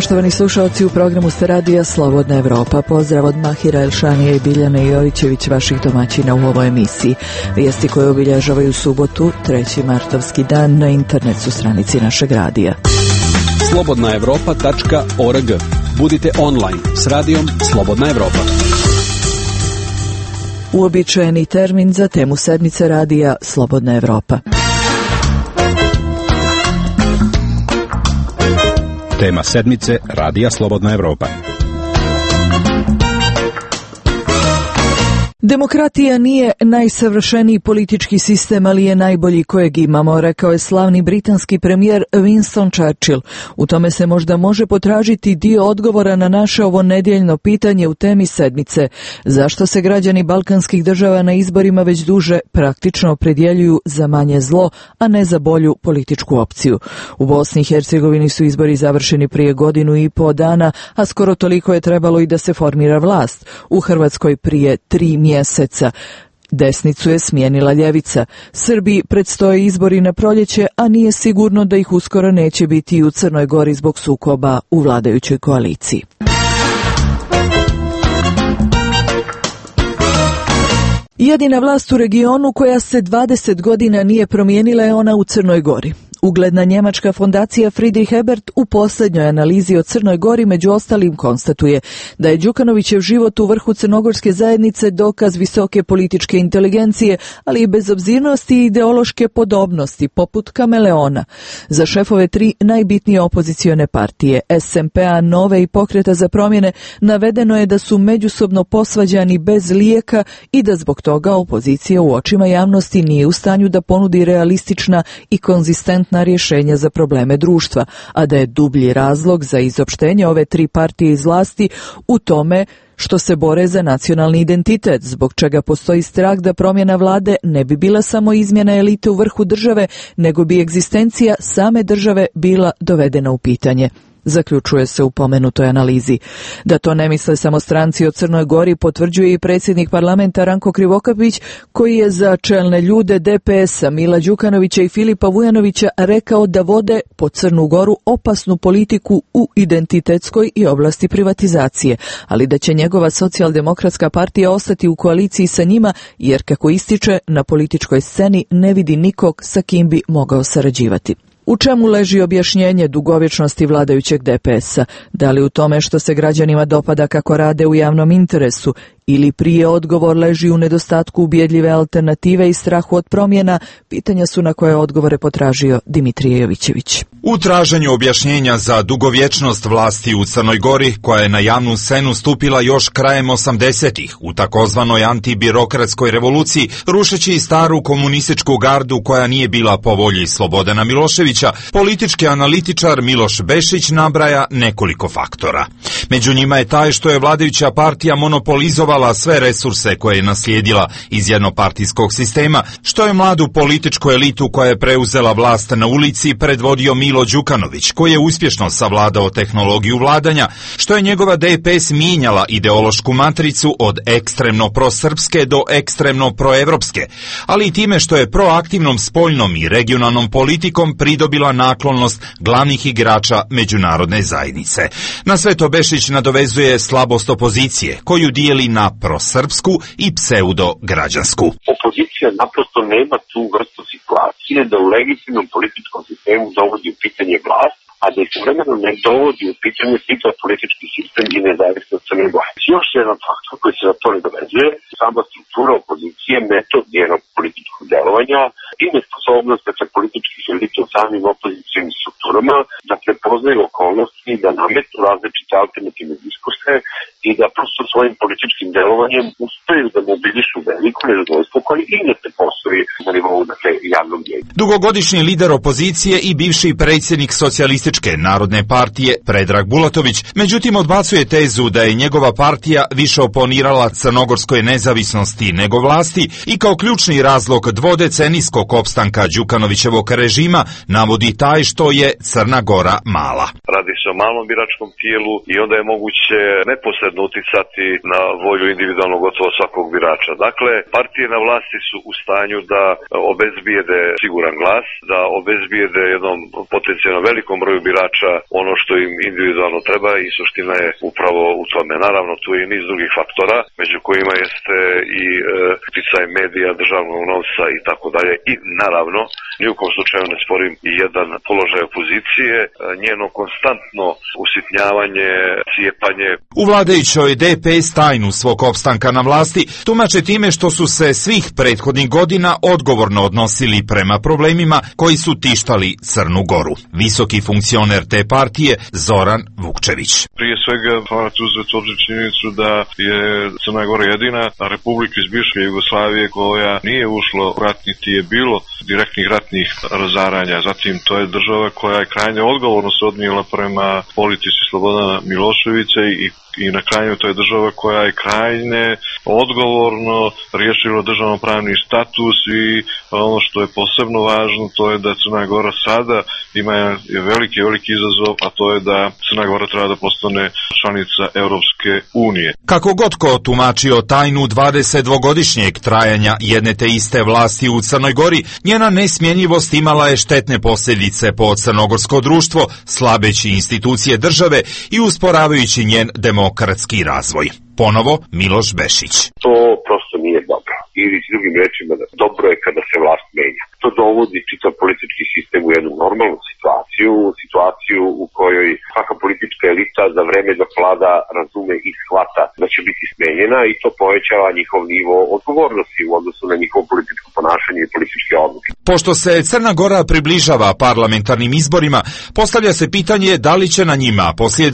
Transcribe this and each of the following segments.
poštovani slušalci, u programu ste radija Slobodna Evropa. Pozdrav od Mahira Elšanija i Biljane Jovićević, vaših domaćina u ovoj emisiji. Vijesti koje obilježavaju subotu, 3. martovski dan, na internet su stranici našeg radija. slobodnaevropa.org. Budite online s radijom Slobodna Evropa. Uobičajeni termin za temu sedmice radija Slobodna Evropa. Tema sedmice radija Slobodna Evropa. Demokratija nije najsavršeniji politički sistem, ali je najbolji kojeg imamo, rekao je slavni britanski premijer Winston Churchill. U tome se možda može potražiti dio odgovora na naše ovo nedjeljno pitanje u temi sedmice. Zašto se građani balkanskih država na izborima već duže praktično opredjeljuju za manje zlo, a ne za bolju političku opciju? U Bosni i Hercegovini su izbori završeni prije 1,5 dana, a skoro toliko je trebalo i da se formira vlast. U Hrvatskoj prije 3 mjeseca. Desnicu je smijenila ljevica. Srbiji predstoje izbori na proljeće, a nije sigurno da ih uskoro neće biti i u Crnoj Gori zbog sukoba u vladajućoj koaliciji. Jedina vlast u regionu koja se 20 godina nije promijenila je ona u Crnoj Gori. Ugledna njemačka fondacija Friedrich Ebert u posljednjoj analizi o Crnoj Gori među ostalim konstatuje da je Đukanovićev život u vrhu crnogorske zajednice dokaz visoke političke inteligencije, ali i bezobzirnosti i ideološke podobnosti, poput kameleona. Za šefove 3 najbitnije opozicione partije, SMP-a, Nove i Pokreta za promjene, navedeno je da su međusobno posvađani bez lijeka i da zbog toga opozicija u očima javnosti nije u stanju da ponudi realistična i konzistentna rješenja za probleme društva, a da je dublji razlog za izopštenje ove 3 partije iz vlasti u tome što se bore za nacionalni identitet, zbog čega postoji strah da promjena vlade ne bi bila samo izmjena elite u vrhu države, nego bi egzistencija same države bila dovedena u pitanje. Zaključuje se u pomenutoj analizi. Da to ne misle samo stranci o Crnoj Gori potvrđuje i predsjednik parlamenta Ranko Krivokapić, koji je za čelne ljude DPS-a Mila Đukanovića i Filipa Vujanovića rekao da vode po Crnu Goru opasnu politiku u identitetskoj i oblasti privatizacije, ali da će njegova socijaldemokratska partija ostati u koaliciji sa njima, jer kako ističe, na političkoj sceni ne vidi nikog sa kim bi mogao sarađivati. U čemu leži objašnjenje dugovječnosti vladajućeg DPS-a? Da li u tome što se građanima dopada kako rade u javnom interesu, ili prije odgovor leži u nedostatku ubjedljive alternative i strahu od promjena? Pitanja su na koje odgovore potražio Dimitrije Jovićević. U traženju objašnjenja za dugovječnost vlasti u Crnoj Gori, koja je na javnu scenu stupila još krajem 80-ih u takozvanoj antibirokratskoj revoluciji, rušeći staru komunističku gardu koja nije bila po volji Slobodana Miloševića, politički analitičar Miloš Bešić nabraja nekoliko faktora. Među njima je taj što je vladajuća partija monopolizovala sve resurse koje je naslijedila iz jednopartijskog sistema, što je mladu političku elitu koja je preuzela vlast na ulici predvodio Milo Đukanović, koji je uspješno savladao tehnologiju vladanja, što je njegova DPS mijenjala ideološku matricu od ekstremno prosrpske do ekstremno proevropske, ali i time što je proaktivnom spoljnom i regionalnom politikom pridobila naklonost glavnih igrača međunarodne zajednice. Na sve to Bešić nadovezuje slabost opozicije, koju dijeli na prosrpsku i pseudo-građansku. Opozicija naprosto nema tu vrstu situacije da u legitimnom političkom sistemu dovodi u pitanje vlast, a da istovremeno ne dovodi u pitanje čitav politički sistem i nezavisnost Crne Gore. Još jedan faktor koji se na to nadovezuje, sama struktura opozicije, metod njenog političkog delovanja i nesposobnost političkih elita u samim opozicijnim strukturama da prepoznaju okolnosti, da nametnu različite alternativne diskurse i da prosto svojim političkim delovanjem uspeju da mobilišu veliko nezadovoljstvo koje inače postoji na nivou javnog mnijenja. Dugogodišnji lider opozicije i bivši predsjednik Socijalističke narodne partije Predrag Bulatović, međutim odbacuje tezu da je njegova partija više oponirala crnogorskoj nezavisnosti nego vlasti i kao ključni razlog dvodecenijskog opstanka Đukanovićevog režima navodi taj što je Crna Gora mala. Radi se o malom biračkom tijelu i onda je moguće neposredno uticati na volju individualnog gotovo svakog birača. Dakle, partije na vlasti su u stanju da obezbijede siguran siguran glas, da obezbijede jednom potencijalno velikom broju birača ono što im individualno treba i suština je upravo u tome. Naravno, tu je i niz drugih faktora, među kojima jeste i uticaj medija, državnog novca i tako dalje. I naravno, ni u kom slučaju ne sporim i jedan položaj opozicije, njeno konstantno usitnjavanje, cijepanje. U vladajućoj DPS tajnu svog opstanka na vlasti tumače time što su se svih prethodnih godina odgovorno odnosili prema problemima koji su tištali Crnu Goru. Visoki funkcioner te partije Zoran Vukčević. Prije svega morate uzeti obzir činjenicu da je Crna Gora jedina republika iz bivše Jugoslavije koja nije ušla u rat, niti je bilo direktnih ratnih razaranja. Zatim to je država koja je krajnje odgovorno se odnijela prema politici Slobodana Miloševića i na kraju to je država koja je krajnje odgovorno riješila državnopravni status i ono što je posebno važno to je da Crna Gora sada ima veliki izazov, a to je da Crna Gora treba da postane članica Europske unije. Kako god ko tumačio tajnu 22-godišnjeg trajanja jedne te iste vlasti u Crnoj Gori, njena nesmjenjivost imala je štetne posljedice po crnogorsko društvo, slabeći institucije države i usporavajući njen demokratski razvoj. Ponovo Miloš Bešić. To prosto nije dobro. Ili s drugim rečima, dobro je kada se vlast menja. To dovodi čitav politički sistem u jednu normalnu situaciju u kojoj svaka politička elita za vreme dok vlada razume i shvata da će biti smenjena i to povećava njihov nivo odgovornosti u odnosu na njihovo političko ponašanje i političke odluke. Pošto se Crna Gora približava parlamentarnim izborima, postavlja se pitanje da li će na njima poslije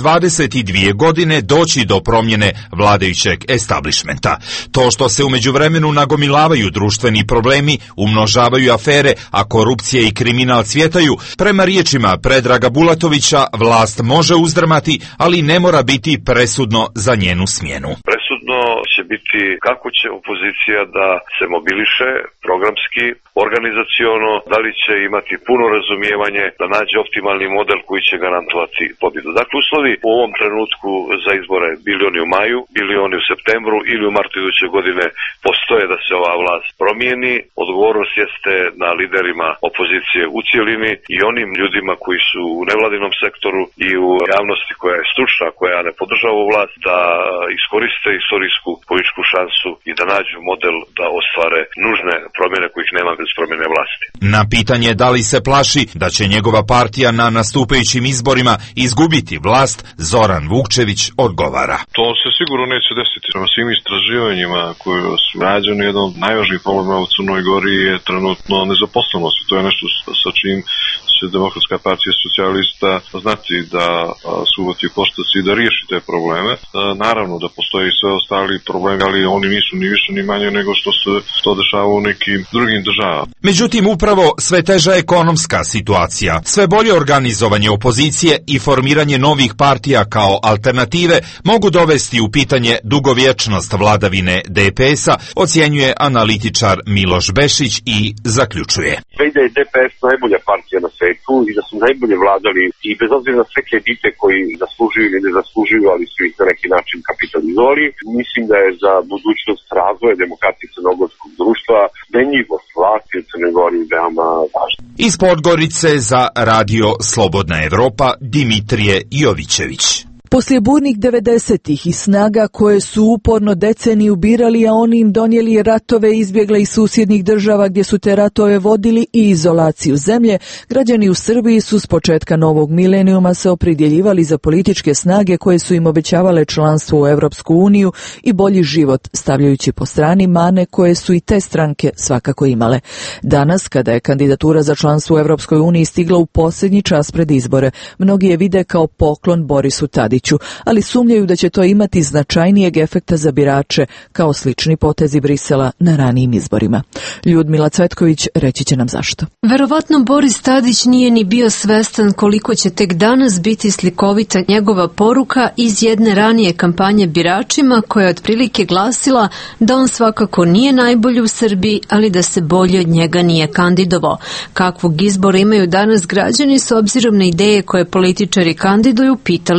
22 godine doći do promjene vladajućeg establishmenta. To što se u međuvremenu nagomilavaju društveni problemi, umnožavaju afere, a korupcija i kriminal cvjetaju, prema riječima Predraga Bulatovića vlast može uzdrmati, ali ne mora biti presudno za njenu smjenu. Presudno će biti kako će opozicija da se mobiliše programski, organizaciono, da li će imati puno razumijevanje da nađe optimalni model koji će garantovati pobjedu. Dakle, uslovi u ovom trenutku za izbore bili oni u maju, bili oni u septembru ili u martu iduće godine postoje da se ova vlast promijeni. Odgovornost jeste na liderima opozicije u cjelini i onim ljudima koji su u nevladinom sektoru i u javnosti koja je stručna, koja ne podržava ovu vlast, da iskoriste istorijsku političku šansu i da nađu model da ostvare nužne promjene kojih nema bez promjene vlasti. Na pitanje da li se plaši da će njegova partija na nastupajućim izborima izgubiti vlast, Zoran Vukčević odgovara. To se sigurno neće desiti. Prema svim istraživanjima koje su rađene, jedan od najvažnijih problema u Crnoj Gori je trenutno nezaposlenost. To je nešto sa čim će Demokratska partija socijalista znati da se uvati u koštac i da riješi te probleme. Naravno da postoje i sve ostali problemi, ali oni nisu ni više ni manje nego što se to dešava u nekim drugim državama. Međutim, upravo sve teža ekonomska situacija, sve bolje organizovanje opozicije i formiranje novih partija kao alternative mogu dovesti u pitanje dugovječnost vladavine DPS-a, ocjenjuje analitičar Miloš Bešić i zaključuje. Da je DPS najbolja partija na svetu i da su najbolje vladali i bez obzira na sve kredite koji zaslužuju ili ne zaslužuju, ali su ih na neki način kapitalizovali, mislim da je za budućnost razvoja demokratije crnogorskog društva menjivost vlasti u Crnoj Gori veoma važna. Iz Podgorice za Radio Slobodna Evropa Dimitrije Jovićević. Poslije burnih 90-ih i snaga koje su uporno deceniju birali, a oni im donijeli ratove, izbjegle iz susjednih država gdje su te ratove vodili i izolaciju zemlje, građani u Srbiji su s početka novog milenijuma se opredjeljivali za političke snage koje su im obećavale članstvo u Europsku uniju i bolji život, stavljajući po strani mane koje su i te stranke svakako imale. Danas, kada je kandidatura za članstvo u Europskoj uniji stigla u posljednji čas pred izbore, mnogi je vide kao poklon Borisu Tadiću, ali sumnjaju da će to imati značajnijeg efekta za birače kao slični potezi Brisela na ranijim izborima. Ljudmila Cvetković reći će nam zašto. Verovatno Boris Tadić nije ni bio svestan koliko će tek danas biti slikovita njegova poruka iz jedne ranije kampanje biračima koja je otprilike glasila da on svakako nije najbolji u Srbiji, ali da se bolje od njega nije kandidovao. Kakvog izbora imaju danas građani s obzirom na ideje koje političari kandiduju, pitali smo vas.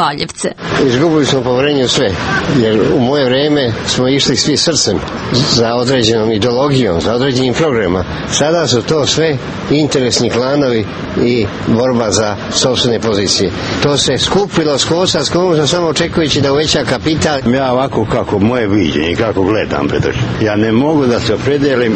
Valjevce. Izgubili smo poverenje u sve, jer u moje vreme smo išli svi srcem za određenom ideologijom, za određenim programima. Sada su to sve interesni klanovi i borba za sopstvene pozicije. To se skupilo s kosa s kosa samo očekujući da uveća kapital. Ja ovako kako moje viđenje, kako gledam, ja ne mogu da se opredelim,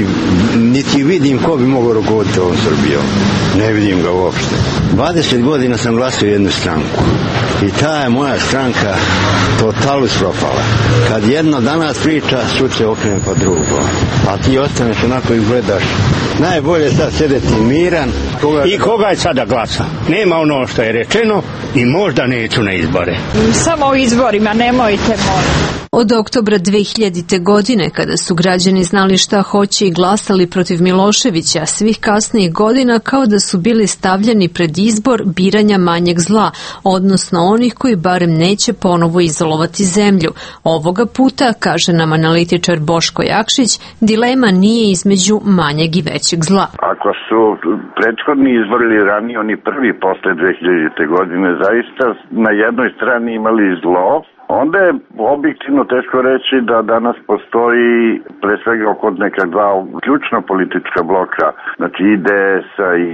niti vidim ko bi mogao rukovoditi ovom Srbijom. Ne vidim ga uopšte. 20 godina sam glasio jednu stranku i ta je moja stranka totalus propala. Kad jedno danas priča, sutra okrene pa drugo. A ti ostaneš onako i gledaš. Najbolje sad sedeti miran. I koga je sada glasa? Nema ono što je rečeno i možda neću na izbore. Samo o izborima, nemojte molim. Od oktobra 2000. godine, kada su građani znali šta hoće i glasali protiv Miloševića, svih kasnijih godina kao da su bili stavljeni pred izbor biranja manjeg zla, odnosno onih koji barem neće ponovo izolovati zemlju. Ovoga puta, kaže nam analitičar Boško Jakšić, dilema nije između manjeg i većeg zla. Ako su prethodni izbori ranije, oni prvi posle 2000. godine, zaista na jednoj strani imali zlo, onda je objektivno teško reći da danas postoji pre svega oko neka dva ključna politička bloka, znači IDS-a i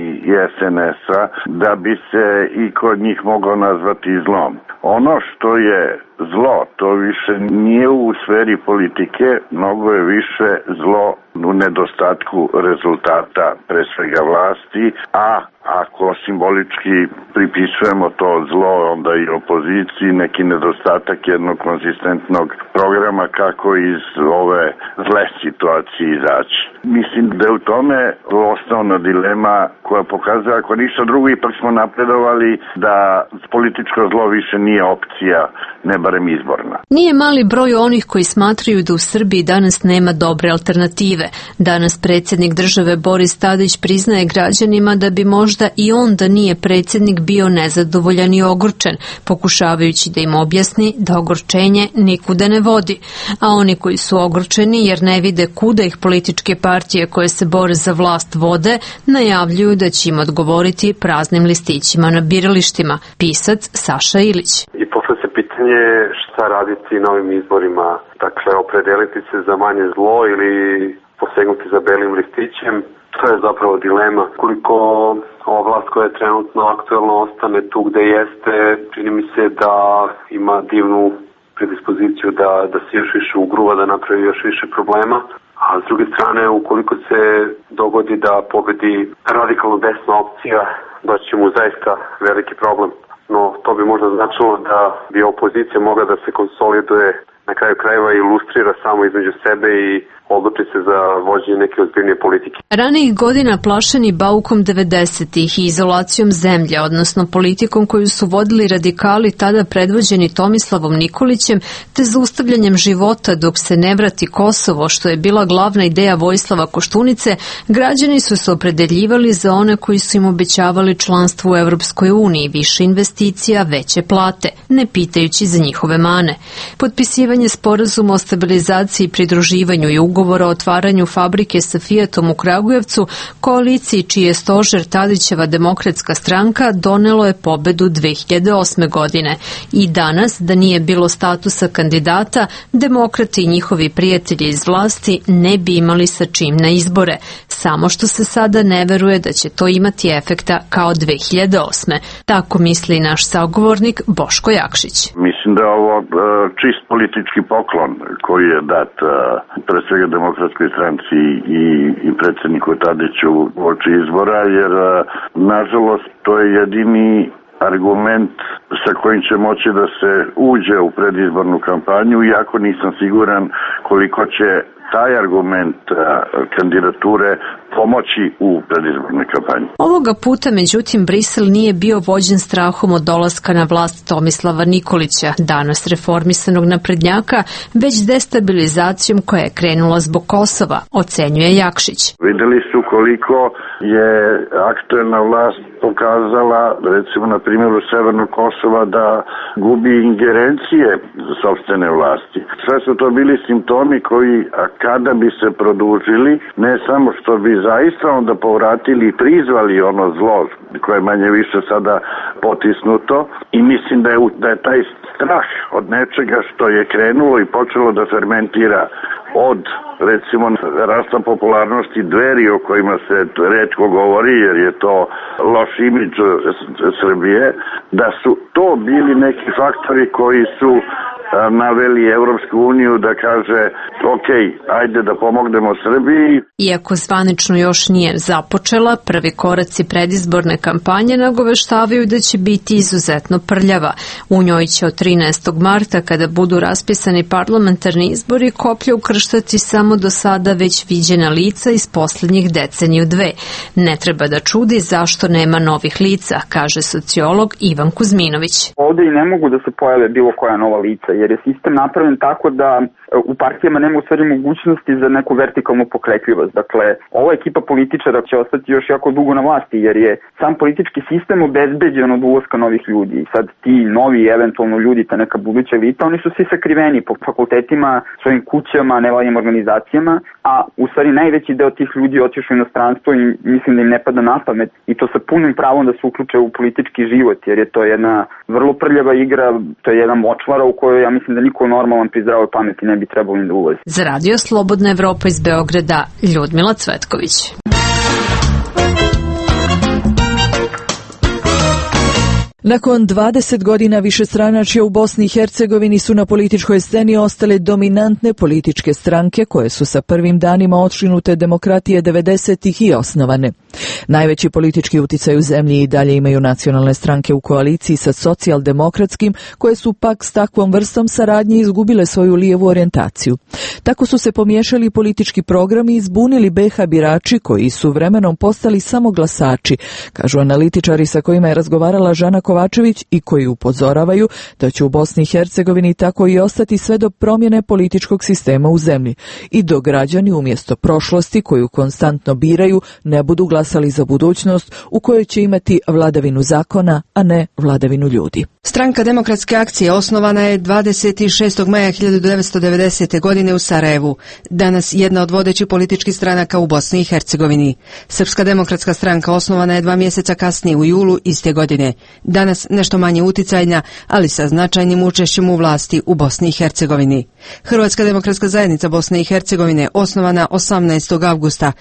SNS-a, da bi se i kod njih mogao nazvati zlom. Ono što je zlo, to više nije u sferi politike, mnogo je više zlo u nedostatku rezultata pre svega vlasti, a ako simbolički pripisujemo to zlo onda i opoziciji, neki nedostatak jednog konzistentnog programa kako iz ove zle situacije izaći. Mislim da je u tome osnovna dilema koja pokazuje, ako ništa drugo, ipak smo napredovali da političko zlo više nije opcija, ne barem izborna. Nije mali broj onih koji smatraju da u Srbiji danas nema dobre alternative. Danas predsjednik države Boris Tadić priznaje građanima da bi možda i on da nije predsjednik bio nezadovoljan i ogorčen, pokušavajući da im objasni da ogorčenje nikuda ne vodi. A oni koji su ogorčeni jer ne vide kuda ih političke partije koje se bore za vlast vode, najavljuju da će im odgovoriti praznim listićima na biralištima. Pisac Saša Ilić. I posle se pitanje šta raditi na ovim izborima, dakle opredeliti se za manje zlo ili posegnuti za belim listićem. To je zapravo dilema. Koliko ova vlast koja je trenutno aktuelno ostane tu gde jeste, čini mi se da ima divnu predispoziciju da se još više ugruva, da napravi još više problema. A s druge strane, ukoliko se dogodi da pobedi radikalno desna opcija, doći mu zaista veliki problem. No, to bi možda značilo da bi opozicija mogla da se konsoliduje, na kraju krajeva ilustrira samo između sebe i odluči se za vođenje neke ozbiljnije politike. Ranijih godina plašeni baukom 90-ih i izolacijom zemlje, odnosno politikom koju su vodili radikali tada predvođeni Tomislavom Nikolićem, te zaustavljanjem života dok se ne vrati Kosovo, što je bila glavna ideja Vojislava Koštunice, građani su se opredeljivali za one koji su im obećavali članstvo u Evropskoj uniji, više investicija, veće plate, ne pitajući za njihove mane. Potpisivanje sporazuma o stabilizaciji i pridruživanju i ugovora o otvaranju fabrike sa Fiatom u Kragujevcu, koaliciji čiji je stožer Tadićeva Demokratska stranka, donelo je pobedu 2008. godine. I danas, da nije bilo statusa kandidata, demokrati i njihovi prijatelji iz vlasti ne bi imali sa čim na izbore. Samo što se sada ne veruje da će to imati efekta kao 2008. Tako misli naš sagovornik Boško Jakšić. Mislim da je ovo čist politički poklon koji je dat pre svega Demokratskoj stranci i predsjedniku Tadiću uoči izbora, jer nažalost to je jedini argument sa kojim će moći da se uđe u predizbornu kampanju, iako nisam siguran koliko će taj argument kandidature pomoći u predizbornoj kampanji. Ovoga puta, međutim, Brisel nije bio vođen strahom od dolaska na vlast Tomislava Nikolića, danas reformisanog naprednjaka, već destabilizacijom koja je krenula zbog Kosova, ocenjuje Jakšić. Videli su koliko je aktuelna vlast pokazala, recimo na primjeru Severnog Kosova, da gubi ingerencije za sopstvene vlasti. Sve su to bili simptomi koji, ako kada bi se produžili, ne samo što bi zaista onda povratili i prizvali ono zlo koje je manje više sada potisnuto i mislim da je taj strah od nečega što je krenulo i počelo da fermentira od recimo rasta popularnosti Dveri o kojima se retko govori jer je to loš imidž Srbije, da su to bili neki faktori koji su naveli Evropsku uniju da kaže ok, ajde da pomognemo Srbiji. Iako zvanično još nije započela, prvi koraci predizborne kampanje nagoveštavaju da će biti izuzetno prljava. U njoj će od 13. marta, kada budu raspisani parlamentarni izbori, koplje ukrštati samo do sada već viđena lica iz poslednjih deceniju dve. Ne treba da čudi zašto nema novih lica, kaže sociolog Ivan Kuzminović. Ovde i ne mogu da se pojave bilo koja nova lica, jer je sistem napravljen tako da u partijama nema u stvari mogućnosti za neku vertikalnu pokretljivost. Dakle, ova ekipa političara će ostati još jako dugo na vlasti, jer je sam politički sistem obezbeđen od ulaska novih ljudi. Sad ti novi, eventualno ljudi, ta neka buduća elita, oni su svi sakriveni po fakultetima, svojim kućama, nevladnim organizacijama, a u stvari najveći deo tih ljudi otišao u inostranstvo i mislim da im ne pada na pamet i to sa punim pravom da se uključe u politički život, jer je to jedna vrlo prljava igra, to je jedna močvara u kojoj ja mislim da niko normalan pri zdravoj pameti ne bi trebalo im da ulazi. Za Radio Slobodna Evropa iz Beograda, Ljudmila Cvetković. Nakon 20 godina višestranačja u Bosni i Hercegovini su na političkoj sceni ostale dominantne političke stranke koje su sa prvim danima otšinute demokratije 90-ih i osnovane. Najveći politički uticaj u zemlji i dalje imaju nacionalne stranke u koaliciji sa socijaldemokratskim, koje su pak s takvom vrstom saradnje izgubile svoju lijevu orijentaciju. Tako su se pomiješali politički programi i zbunili BiH birači koji su vremenom postali samo glasači, kažu analitičari sa kojima je razgovarala Žana Kovačević i koji upozoravaju da će u Bosni i Hercegovini tako i ostati sve do promjene političkog sistema u zemlji i dok građani umjesto prošlosti koju konstantno biraju ne budu glasali za budućnost u kojoj će imati vladavinu zakona, a ne vladavinu ljudi. Stranka demokratske akcije osnovana je 26. maja 1990. godine u Sarajevu, danas jedna od vodećih političkih stranaka u Bosni i Hercegovini. Srpska demokratska stranka osnovana je 2 mjeseca kasnije u julu iste godine, danas nešto manje uticajna, ali sa značajnim učešćem u vlasti u Bosni i Hercegovini. Hrvatska demokratska zajednica Bosne i Hercegovine osnovana 18. avgusta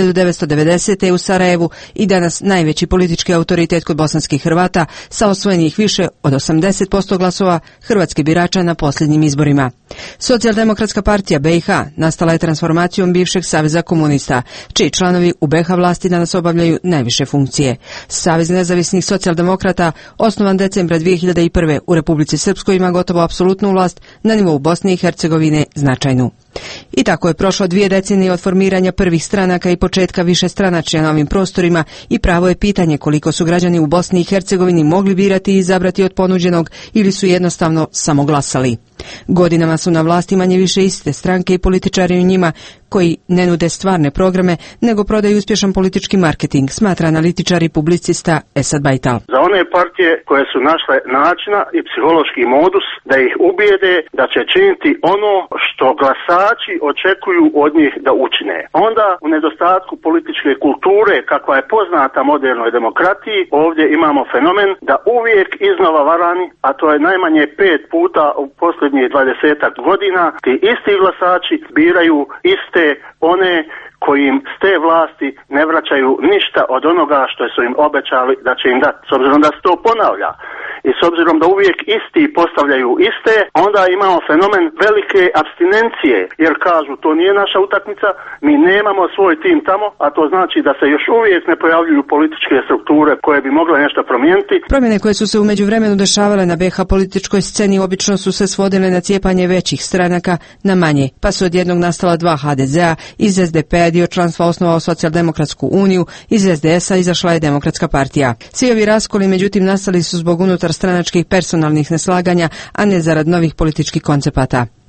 1990. u Sarajevu i danas najveći politički autoritet kod bosanskih Hrvata sa osvojenih više od 80% glasova hrvatskih birača na posljednjim izborima. Socijaldemokratska partija BiH nastala je transformacijom bivšeg Saveza komunista, čiji članovi u BiH vlasti danas obavljaju najviše funkcije. Savez nezavisnih socijaldemokrata, osnovan decembra 2001. u Republici Srpskoj, ima gotovo apsolutnu vlast, na nivou Bosne i Hercegovine značajnu. I tako je prošlo 2 decenije od formiranja prvih stranaka i početka višestranačja na ovim prostorima i pravo je pitanje koliko su građani u Bosni i Hercegovini mogli birati i izabrati od ponuđenog ili su jednostavno samo glasali. Godinama su na vlasti manje više iste stranke i političari u njima koji ne nude stvarne programe, nego prodaju uspješan politički marketing, smatra analitičar i publicista Esad Bajtal. Za one partije koje su našle načina i psihološki modus da ih ubijede da će činiti ono što glasači očekuju od njih da učine. Onda u nedostatku političke kulture kakva je poznata modernoj demokratiji, ovdje imamo fenomen da uvijek iznova varani, a to je najmanje 5 puta u posljednjih 20 godina, ti isti glasači biraju iste one koji im s te vlasti ne vraćaju ništa od onoga što su im obećali da će im dati. S obzirom da se to ponavlja i s obzirom da uvijek isti postavljaju iste, onda imamo fenomen velike apstinencije, jer kažu to nije naša utakmica, mi nemamo svoj tim tamo, a to znači da se još uvijek ne pojavljuju političke strukture koje bi mogle nešto promijeniti. Promjene koje su se u međuvremenu dešavale na BiH političkoj sceni obično su se svodile na cijepanje većih stranaka na manje, pa su odjednog nastala 2 HDZ-a, iz SDP-a dio članstva osnovao Socijaldemokratsku uniju, iz SDS-a izašla je Demokratska partija. Svi ovi raskoli međutim nastali su zbog unutar stranačkih personalnih neslaganja, a ne zarad novih političkih koncepata.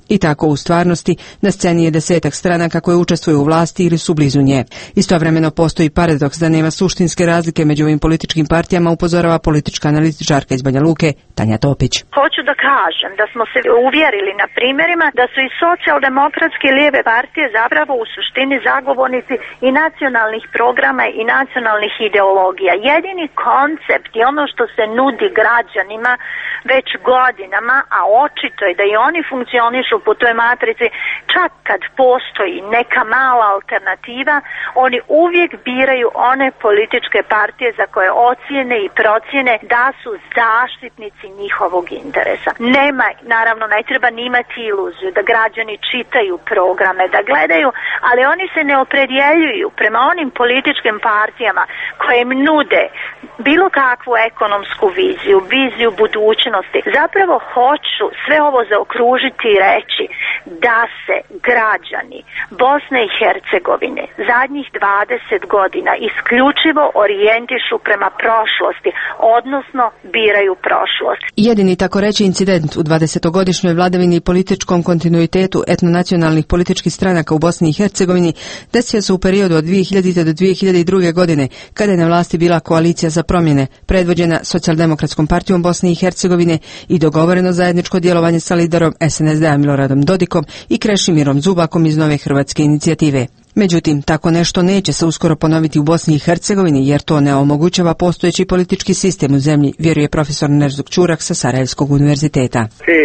I tako u stvarnosti na sceni je 10-ak stranaka koje učestvuju u vlasti ili su blizu nje. Istovremeno postoji paradoks da nema suštinske razlike među ovim političkim partijama, upozorava politička analitičarka iz Banja Luke Tanja Topić. Hoću da kažem da smo se uvjerili na primjerima da su i socijaldemokratske lijeve partije zapravo u suštini zagovornici i nacionalnih programa i nacionalnih ideologija. Jedini koncept i ono što se nudi građanima već godinama, a očito je da i oni funkcionišu po toj matrici, čak kad postoji neka mala alternativa, oni uvijek biraju one političke partije za koje ocijene i procjene da su zaštitnici njihovog interesa. Nema, naravno, ne treba ni imati iluziju da građani čitaju programe, da gledaju, ali oni se ne opredjeljuju prema onim političkim partijama koje im nude bilo kakvu ekonomsku viziju budućnosti. Zapravo hoću sve ovo zaokružiti i reći da se građani Bosne i Hercegovine zadnjih 20 godina isključivo orijentišu prema prošlosti, odnosno biraju prošlost. Jedini tako reći incident u 20-godišnjoj vladavini i političkom kontinuitetu etnonacionalnih političkih stranaka u Bosni i Hercegovini desio se u periodu od 2000. do 2002. godine, kada je na vlasti bila koalicija za promjene, predvođena Socijaldemokratskom partijom Bosne i Hercegovine i dogovoreno zajedničko djelovanje sa liderom SNSD-a Miloradom Dodikom i Krešimirom Zubakom iz Nove Hrvatske inicijative. Međutim, tako nešto neće se uskoro ponoviti u Bosni i Hercegovini, jer to ne omogućava postojeći politički sistem u zemlji, vjeruje profesor Nerzuk Čurak sa Sarajevskog univerziteta. Te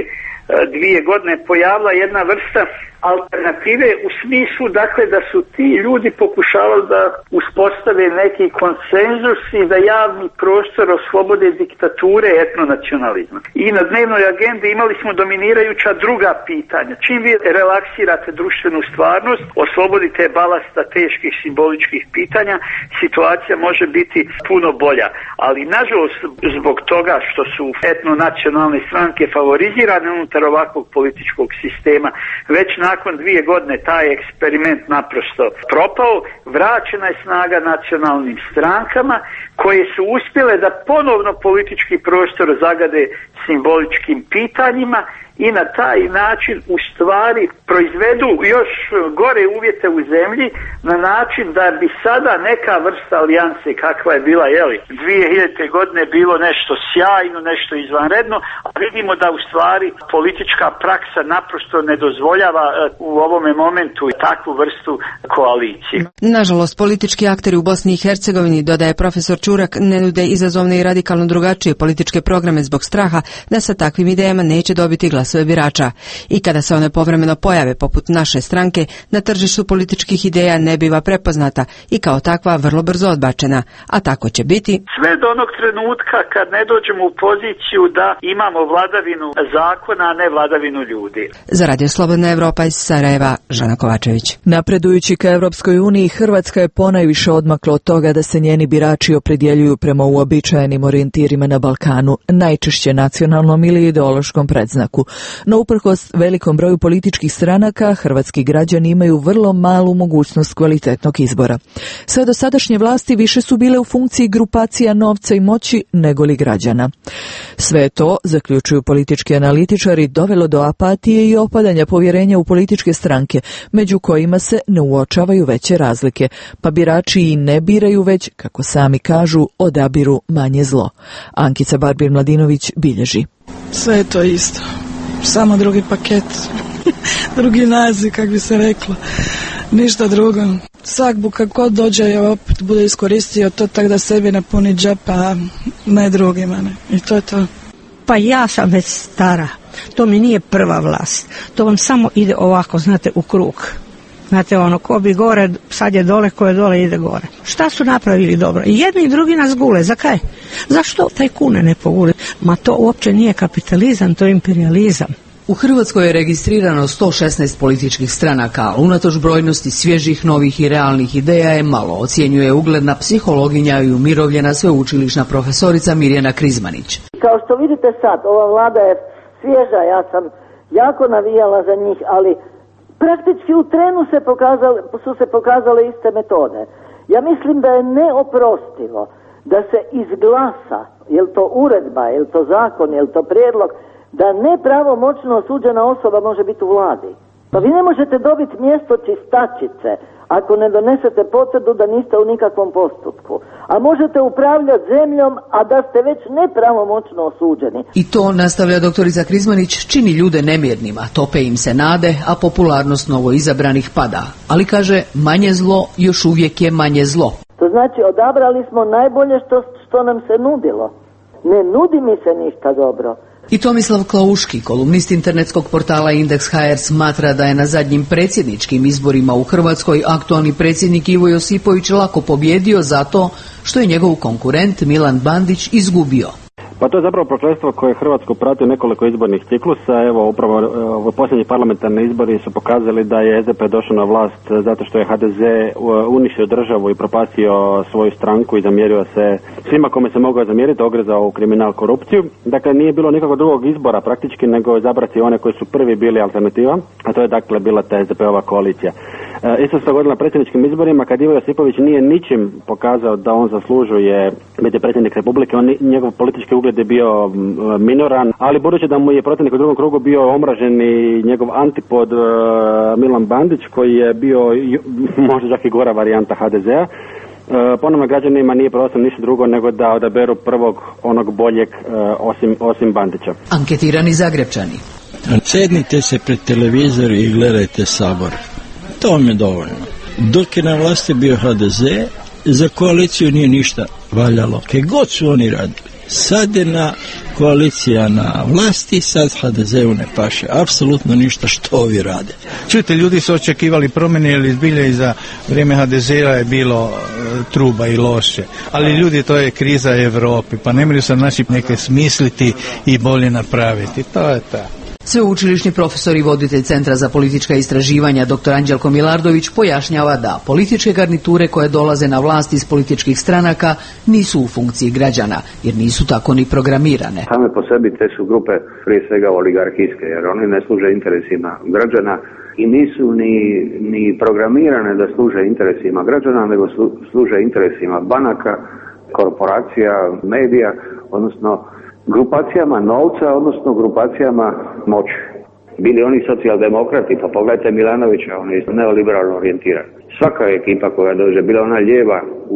2 godine pojavila jedna vrsta alternative u smislu, dakle, da su ti ljudi pokušavali da uspostave neki konsenzus i da javni prostor oslobode diktature etnonacionalizma. I na dnevnoj agendi imali smo dominirajuća druga pitanja. Čim vi relaksirate društvenu stvarnost, oslobodite balasta teških simboličkih pitanja, situacija može biti puno bolja. Ali, nažalost, zbog toga što su etnonacionalne stranke favorizirane unutar ovakvog političkog sistema, već nakon 2 godine taj eksperiment naprosto propao, vraćena je snaga nacionalnim strankama koje su uspjele da ponovno politički prostor zagade simboličkim pitanjima i na taj način u stvari proizvedu još gore uvjete u zemlji na način da bi sada neka vrsta alijanse kakva je bila 2000. godine bilo nešto sjajno, nešto izvanredno, a vidimo da u stvari politička praksa naprosto ne dozvoljava u ovome momentu takvu vrstu koalicije. Nažalost, politički akteri u Bosni i Hercegovini, dodaje profesor Čurak, ne nude izazovne i radikalno drugačije političke programe zbog straha da sa takvim idejama neće dobiti glasove birača. I kada se one povremeno pojave poput naše stranke, na tržištu političkih ideja ne biva prepoznata i kao takva vrlo brzo odbačena. A tako će biti sve do onog trenutka kad ne dođemo u poziciju da imamo vladavinu zakona, a ne vladavinu ljudi. Za Radio Slobodna Evropa iz Sarajeva, Žana Kovačević. Napredujući ka Evropskoj uniji, Hrvatska je ponajviše odmakla od toga da se njeni birači opredjeljuju prema uobičajenim orijentirima na Balkanu, najčešće nacionalnom ili ideološkom predznaku. No uprkos velikom broju političkih stranaka, hrvatski građani imaju vrlo malu mogućnost kvalitetnog izbora. Sve dosadašnje vlasti više su bile u funkciji grupacija novca i moći nego li građana. Sve to, zaključuju politički analitičari, dovelo do apatije i opadanja povjerenja u političke stranke, među kojima se ne uočavaju veće razlike, pa birači i ne biraju već, kako sami kažu, odabiru manje zlo. Ankica Barbir-Mladinović bilježi. Sve je to isto, samo drugi paket, drugi naziv, kako bi se reklo, ništa drugo. Svak kako dođe opet bude iskoristio to tako da sebi napuni džep, a ne drugima, ne. I to je to. Pa ja sam već stara, to mi nije prva vlast, to vam samo ide ovako, znate, u krug. Znate, ono, ko bi gore, sad je dole, ko je dole, ide gore. Šta su napravili dobro? I jedni i drugi nas gule. Za kaj? Zašto tajkune ne pogule? Ma to uopće nije kapitalizam, to je imperializam. U Hrvatskoj je registrirano 116 političkih stranaka, a unatoč brojnosti svježih, novih i realnih ideja je malo, ocjenjuje ugledna psihologinja i umirovljena sveučilišna profesorica Mirjana Krizmanić. Kao što vidite sad, ova vlada je svježa, ja sam jako navijala za njih, ali praktički u trenu su se pokazale iste metode. Ja mislim da je neoprostivo da se izglasa, je li to uredba, je li to zakon, je li to prijedlog, da nepravomoćno osuđena osoba može biti u vladi. Pa vi ne možete dobiti mjesto čistačice ako ne donesete potvrdu da niste u nikakvom postupku. A možete upravljati zemljom, a da ste već nepravomoćno osuđeni. I to, nastavlja doktorica Krizmanić, čini ljude nemirnima, tope im se nade, a popularnost novoizabranih pada. Ali kaže, manje zlo još uvijek je manje zlo. To znači, odabrali smo najbolje što nam se nudilo. Ne nudi mi se ništa dobro. I Tomislav Klauški, kolumnist internetskog portala Indeks.hr, smatra da je na zadnjim predsjedničkim izborima u Hrvatskoj aktualni predsjednik Ivo Josipović lako pobjedio zato što je njegov konkurent Milan Bandić izgubio. Pa to je zapravo prokletstvo koje Hrvatsku prati nekoliko izbornih ciklusa. Evo, upravo posljednji parlamentarni izbori su pokazali da je SDP došao na vlast zato što je HDZ uništio državu i propastio svoju stranku i zamjerio se svima kome se mogao zamjeriti, ogrezao u kriminal, korupciju. Dakle, nije bilo nikakvog drugog izbora praktički nego izabrati one koji su prvi bili alternativa, a to je dakle bila ta SDP-ova koalicija. Isto se dogodilo na predsjedničkim izborima kad Ivo Josipović nije ničim pokazao da on zaslužuje biti predsjednik Republike, njegov politički ugled je bio minoran, ali budući da mu je protivnik u drugom krugu bio omražen i njegov antipod Milan Bandić, koji je bio možda čak i gora varijanta HDZ-a, ponovno građanima nije preostalo ništa drugo nego da odaberu prvog onog boljeg osim Bandića. Anketirani Zagrebčani. Sjednite se pred televizor i gledajte Sabor. To vam je dovoljno. Dok je na vlasti bio HDZ, za koaliciju nije ništa valjalo. Kaj god su oni radili. Sad je koalicija na vlasti, sad HDZ-u ne paše apsolutno ništa što ovi rade. Čujte, ljudi su očekivali promjene, ili zbilje i za vrijeme HDZ-a je bilo truba i loše. Ali ljudi, to je kriza Europi, pa ne moraju se naši neke smisliti i bolje napraviti. To je to. Sveučilišni profesor i voditelj Centra za politička istraživanja dr. Anđelko Milardović pojašnjava da političke garniture koje dolaze na vlast iz političkih stranaka nisu u funkciji građana, jer nisu tako ni programirane. Same po sebi te su grupe prije svega oligarhijske, jer oni ne služe interesima građana i nisu ni programirane da služe interesima građana, nego služe interesima banaka, korporacija, medija, odnosno grupacijama novca, odnosno grupacijama moći. Bili oni socijaldemokrati, pa pogledajte Milanovića, on je neoliberalno orijentiran. Svaka ekipa koja dođe, bila ona lijeva,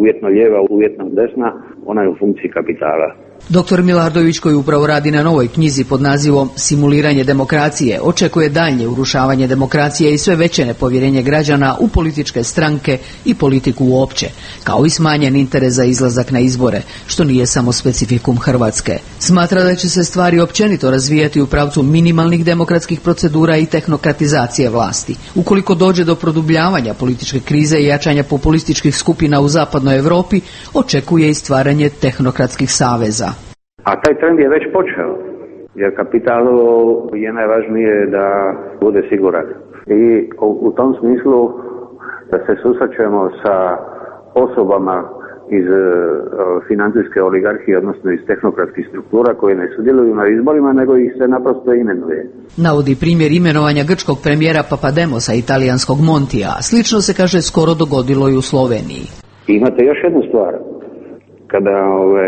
uvjetno desna, ona je u funkciji kapitala. Dr. Milardović, koji upravo radi na novoj knjizi pod nazivom Simuliranje demokracije, očekuje daljnje urušavanje demokracije i sve veće nepovjerenje građana u političke stranke i politiku uopće, kao i smanjen interes za izlazak na izbore, što nije samo specifikum Hrvatske. Smatra da će se stvari općenito razvijati u pravcu minimalnih demokratskih procedura i tehnokratizacije vlasti. Ukoliko dođe do produbljavanja političke krize i jačanja populističkih skupina u zapadnoj Europi, očekuje i stvaranje tehnokratskih saveza. A taj trend je već počeo, jer kapitalu je najvažnije da bude siguran. I u tom smislu da se susrećemo sa osobama iz financijske oligarhije, odnosno iz tehnokratskih struktura koje ne sudjeluju na izborima, nego ih se naprosto imenuje. Navodi primjer imenovanja grčkog premijera Papademosa i italijanskog Montija. Slično se, kaže, skoro dogodilo i u Sloveniji. I imate još jednu stvar. Kada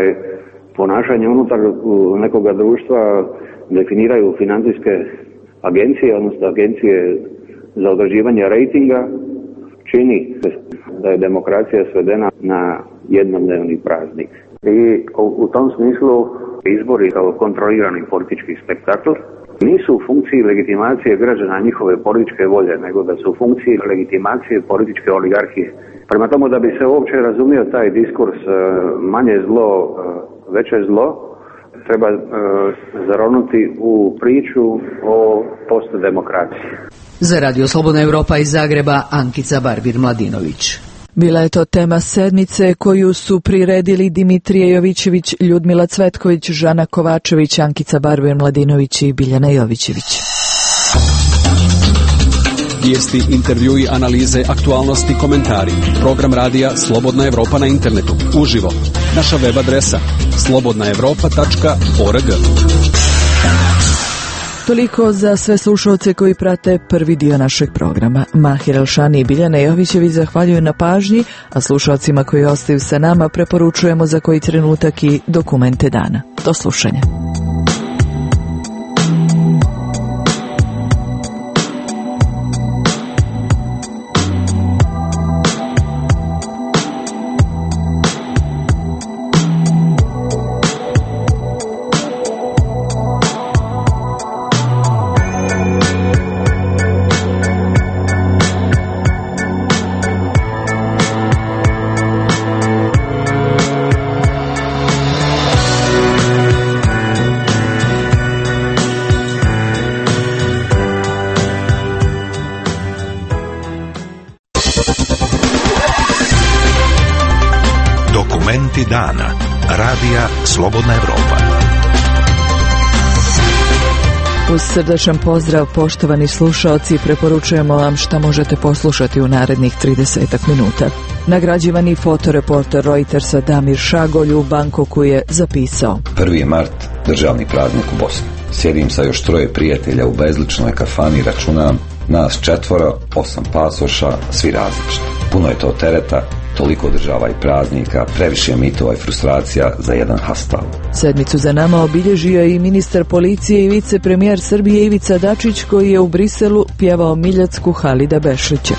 ponašanje unutar nekoga društva definiraju financijske agencije, odnosno agencije za određivanje rejtinga, čini se da je demokracija svedena na jednodnevni praznik. I u tom smislu izbori kao kontrolirani politički spektakl nisu u funkciji legitimacije građana njihove političke volje, nego da su u funkciji legitimacije političke oligarhije. Prema tomu, da bi se uopće razumio taj diskurs manje zlo, veće zlo, treba zaronuti u priču o postdemokraciji. Za Radio Slobodna Europa iz Zagreba, Ankica Barbir-Mladinović. Bila je to tema sedmice koju su priredili Dimitrije Jovićević, Ljudmila Cvetković, Žana Kovačević, Ankica Barbir-Mladinović i Biljana Jovićević. Vijesti, intervjui, analize, aktualnosti, komentari. Program radija Slobodna Europa na internetu. Uživo. Naša web adresa slobodnaevropa.org. Toliko za sve slušalce koji prate prvi dio našeg programa. Mahir Elšani i Biljana Jovićević zahvaljuju na pažnji, a slušalcima koji ostaju sa nama preporučujemo za koji trenutak i dokumente dana. Do slušanja. Dokumenti dana. Radija Slobodna Evropa. Uz srdačan pozdrav, poštovani slušaoci, preporučujemo vam šta možete poslušati u narednih 30 minuta. Nagrađivani fotoreporter Reutersa Damir Šagolj u Bangkoku je zapisao: 1. mart, državni praznik u Bosni. Sjedim sa još 3 prijatelja u bezličnoj kafani, računam, nas 4, 8 pasoša, svi različiti. Puno je to tereta, toliko država i praznika, previše mitova i frustracija za jedan hastal. Sedmicu za nama obilježio je i ministar policije i vicepremijer Srbije Ivica Dačić, koji je u Briselu pjevao Miljacku Halida Bešlića.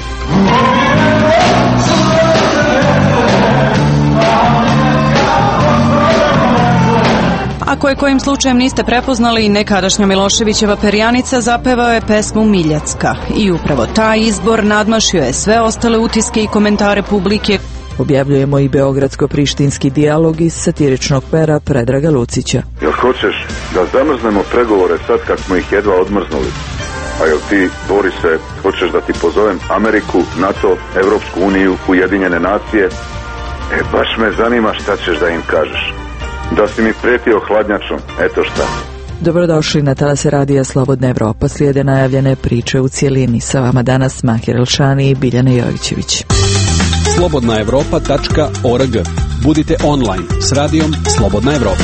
Ako je kojim slučajem niste prepoznali, nekadašnja Miloševićeva perjanica zapevao je pesmu Miljacka. I upravo taj izbor nadmašio je sve ostale utiske i komentare publike. Objavljujemo i beogradsko-prištinski dijalog iz satiričnog pera Predraga Lucića. Jel hoćeš da zamrznemo pregovore sad kad smo ih jedva odmrznuli? A jel ti, Borise, hoćeš da ti pozovem Ameriku, NATO, Evropsku uniju, Ujedinjene nacije? Baš me zanima šta ćeš da im kažeš. Da si mi prijetio hladnjačom, eto šta. Dobrodošli na talase radija Slobodna Evropa. Slijede najavljene priče u cijelini. Sa vama danas Mahir Elšani i Biljana Jovićević. slobodnaevropa.org. Budite online s radijom Slobodna Evropa.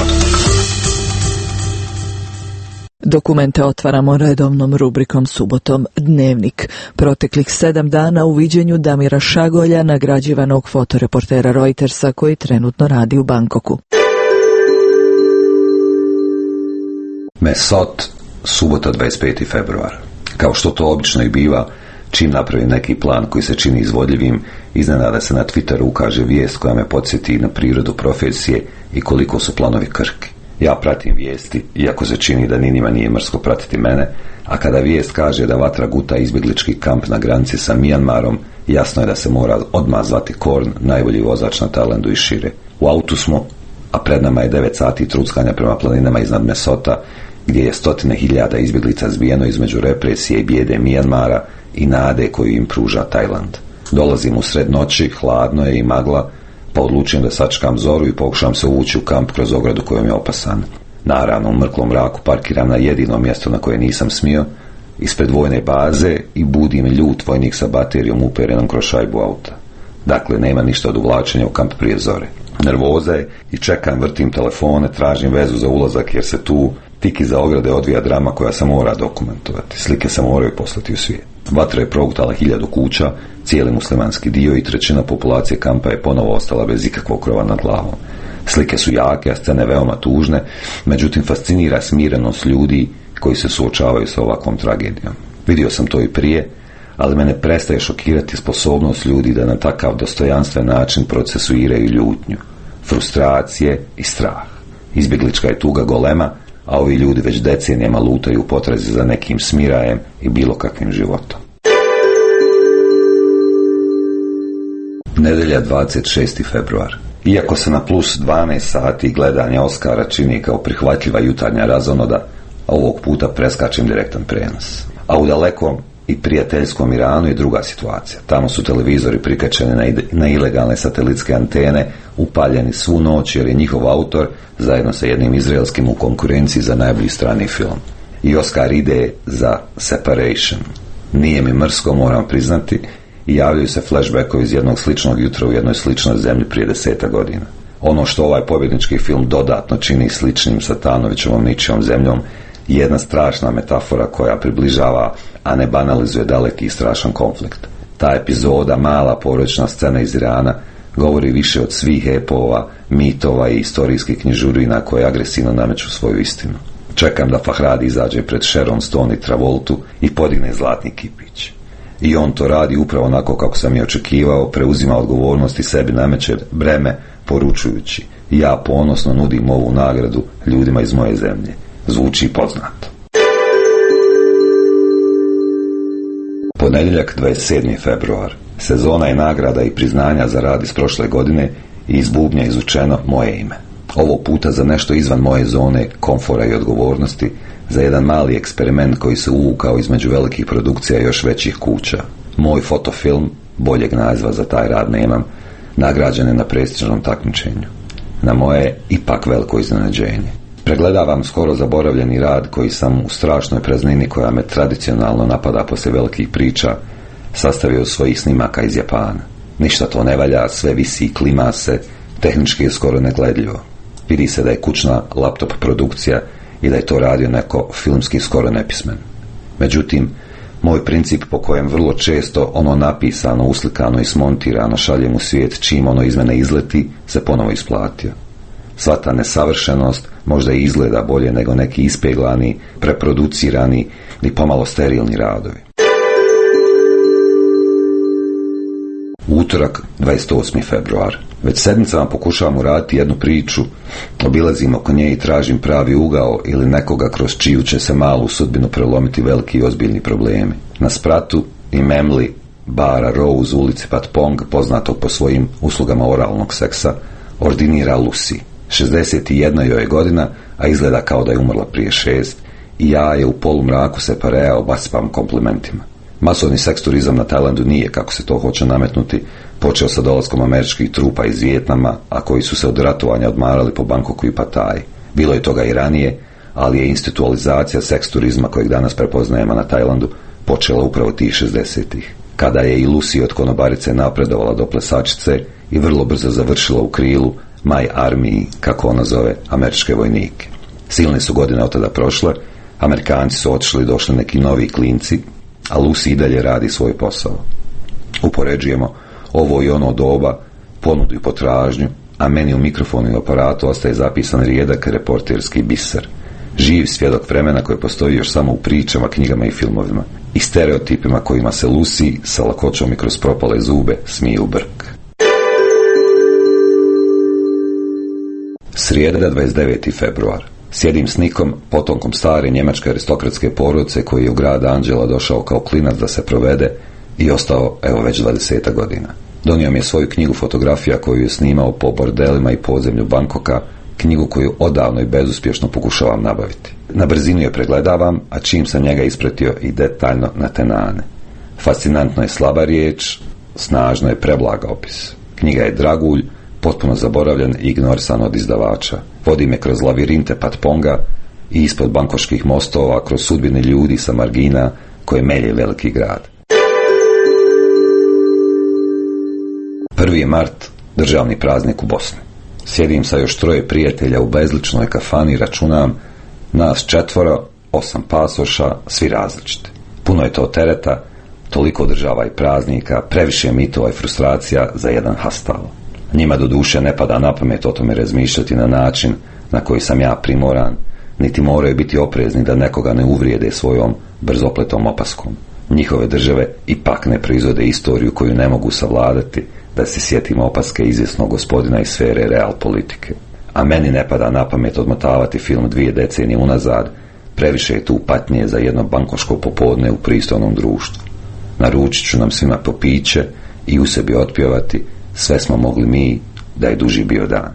Dokumente otvaramo redovnom rubrikom Subotom Dnevnik. Proteklih 7 dana u viđenju Damira Šagolja, nagrađivanog fotoreportera Reutersa, koji trenutno radi u Bangkoku. Mesot, subota 25. februar. Kao što to obično i biva, čim napravi neki plan koji se čini izvodljivim, iznenada se na Twitteru ukaže vijest koja me podsjeti na prirodu profesije i koliko su planovi krhki. Ja pratim vijesti, iako se čini da ni njima nije mrsko pratiti mene, a kada vijest kaže da vatra guta izbjeglički kamp na granici sa Mijanmarom, jasno je da se mora odmah zvati Korn, najbolji vozač na Tajlandu i šire. U autu smo, a pred nama je 9 sati truckanja prema planinama iznad Mesota, gdje je 100.000 izbjeglica zbijeno između represije i bijede Mijanmara i nade koju im pruža Tajland. Dolazim u sred noći, hladno je i magla, pa odlučujem da sačekam zoru i pokušam se uvući u kamp kroz ogradu kojom je opasan. Naravno, u mrklom mraku parkiram na jedino mjesto na koje nisam smio, ispred vojne baze, i budim ljut vojnik sa baterijom uperenom kroz šajbu auta. Dakle, nema ništa od uvlačenja u kamp prije zore. Nervoza je i čekam, vrtim telefone, tražim vezu za ulazak jer se tu tik iza ograde odvija drama koja se mora dokumentovati. Slike se moraju poslati u svijet. Vatra je progutala 1000 kuća, cijeli muslimanski dio i 1/3 populacije kampa je ponovo ostala bez ikakvog krova nad glavom. Slike su jake, a scene veoma tužne, međutim fascinira smirenost ljudi koji se suočavaju sa ovakvom tragedijom. Vidio sam to i prije, ali me ne prestaje šokirati sposobnost ljudi da na takav dostojanstven način procesuiraju ljutnju, frustracije i strah. Izbjeglička je tuga golema, a ovi ljudi već decenijama lutaju u potrazi za nekim smirajem i bilo kakvim životom. Nedelja 26. februar. Iako se na plus 12 sati gledanja Oskara čini kao prihvatljiva jutarnja razonoda, ovog puta preskačem direktan prenos. A u dalekom i prijateljskom Iranu je druga situacija. Tamo su televizori prikačeni na ilegalne satelitske antene, upaljeni svu noć jer je njihov autor zajedno sa jednim izraelskim u konkurenciji za najbolji strani film. I Oscar ide za Separation. Nije mi mrsko, moram priznati, i javljaju se flashbackovi iz jednog sličnog jutra u jednoj sličnoj zemlji prije 10 godina. Ono što ovaj pobjednički film dodatno čini sličnim sa Tanovićevom ničijom zemljom je jedna strašna metafora koja približava, a ne banalizuje daleki i strašan konflikt. Ta epizoda, mala porodična scena iz Irana, govori više od svih epova, mitova i istorijskih knjižurina koje agresivno nameću svoju istinu. Čekam da Fahradi izađe pred Sharon Stone i Travoltu i podigne zlatni kipić. I on to radi upravo onako kako sam i očekivao, preuzima odgovornost i sebi nameće breme, poručujući: ja ponosno nudim ovu nagradu ljudima iz moje zemlje. Zvuči poznato. Ponedjeljak 27. februar. Sezona je nagrada i priznanja za rad iz prošle godine i iz bubnja izvučeno moje ime. Ovog puta za nešto izvan moje zone komfora i odgovornosti, za jedan mali eksperiment koji se uvukao između velikih produkcija i još većih kuća. Moj fotofilm, boljeg naziva za taj rad nemam, nagrađen je na prestižnom takmičenju. Na moje ipak veliko iznenađenje. Pregledavam skoro zaboravljeni rad koji sam u strašnoj praznini koja me tradicionalno napada poslije velikih priča sastavio od svojih snimaka iz Japana. Ništa to ne valja, sve visi i klima se, tehnički je skoro negledljivo. Vidi se da je kućna laptop produkcija i da je to radio neko filmski skoro nepismen. Međutim, moj princip po kojem vrlo često ono napisano, uslikano i smontirano šaljem u svijet čim ono iz mene izleti, se ponovo isplatio. Sva ta nesavršenost možda i izgleda bolje nego neki ispeglani, preproducirani i pomalo sterilni radovi. Utorak, 28. februar. Već sedmicama pokušavam uraditi jednu priču, obilazim oko nje i tražim pravi ugao ili nekoga kroz čiju će se malu sudbinu prelomiti veliki i ozbiljni problemi. Na spratu i memli bara Rose u ulici Patpong, poznatog po svojim uslugama oralnog seksa, ordinira Lucy. 61 joj je godina, a izgleda kao da je umrla prije 6, i ja je u polumraku Separea obasipam komplimentima. Masovni seks turizam na Tajlandu nije, kako se to hoće nametnuti, počeo sa dolaskom američkih trupa iz Vijetnama, a koji su se od ratovanja odmarali po Bangkoku i Pataji. Bilo je toga i ranije, ali je institualizacija seks turizma kojeg danas prepoznajemo na Tajlandu počela upravo tih 60-ih, kada je i Lucy od konobarice napredovala do plesačice i vrlo brzo završila u krilu My Army, kako ona zove američke vojnike. Silne su godine od tada prošle, Amerikanci su otišli i došli neki novi klinci, a Lucy i dalje radi svoj posao. Upoređujemo ovo i ono doba, ponudu i potražnju, a meni u mikrofonu i aparatu ostaje zapisan rijedak reporterski biser. Živ svjedok vremena koji postoji još samo u pričama, knjigama i filmovima i stereotipima kojima se Lucy sa lakoćom i kroz propale zube smije u brk. Srijeda, 29. februar. Sjedim s Nikom, potomkom stare njemačke aristokratske porodice koji je u grad Anđela došao kao klinac da se provede i ostao evo već 20 godina. Donio mi je svoju knjigu fotografija koju je snimao po bordelima i podzemlju Bangkoka, knjigu koju odavno i bezuspješno pokušavam nabaviti. Na brzinu je pregledavam, a čim sam njega ispratio i detaljno na tenane. Fascinantno je slaba riječ, snažno je preblag opis. Knjiga je dragulj, potpuno zaboravljen i ignorisan od izdavača. Vodi me kroz lavirinte Patponga i ispod bankoških mostova, kroz sudbine ljudi sa margina koje melje veliki grad. 1. mart, državni praznik u Bosni. Sjedim sa još 3 prijatelja u bezličnoj kafani i računam, nas 4, 8 pasoša, svi različiti. Puno je to tereta, toliko država i praznika, previše mitova i frustracija za jedan hastal. Njima do duše ne pada na pamet o tome razmišljati na način na koji sam ja primoran, niti moraju biti oprezni da nekoga ne uvrijede svojom brzopletom opaskom. Njihove države ipak ne proizvode istoriju koju ne mogu savladati, da se sjetimo opaske izvjesnog gospodina iz sfere real politike. A meni ne pada na pamet odmotavati film 2 decenije unazad, previše je tu patnje za jedno bankoško popodne u pristojnom društvu. Naručit ću nam svima po piće i u sebi otpjevati, sve smo mogli mi, da je duži bio dan.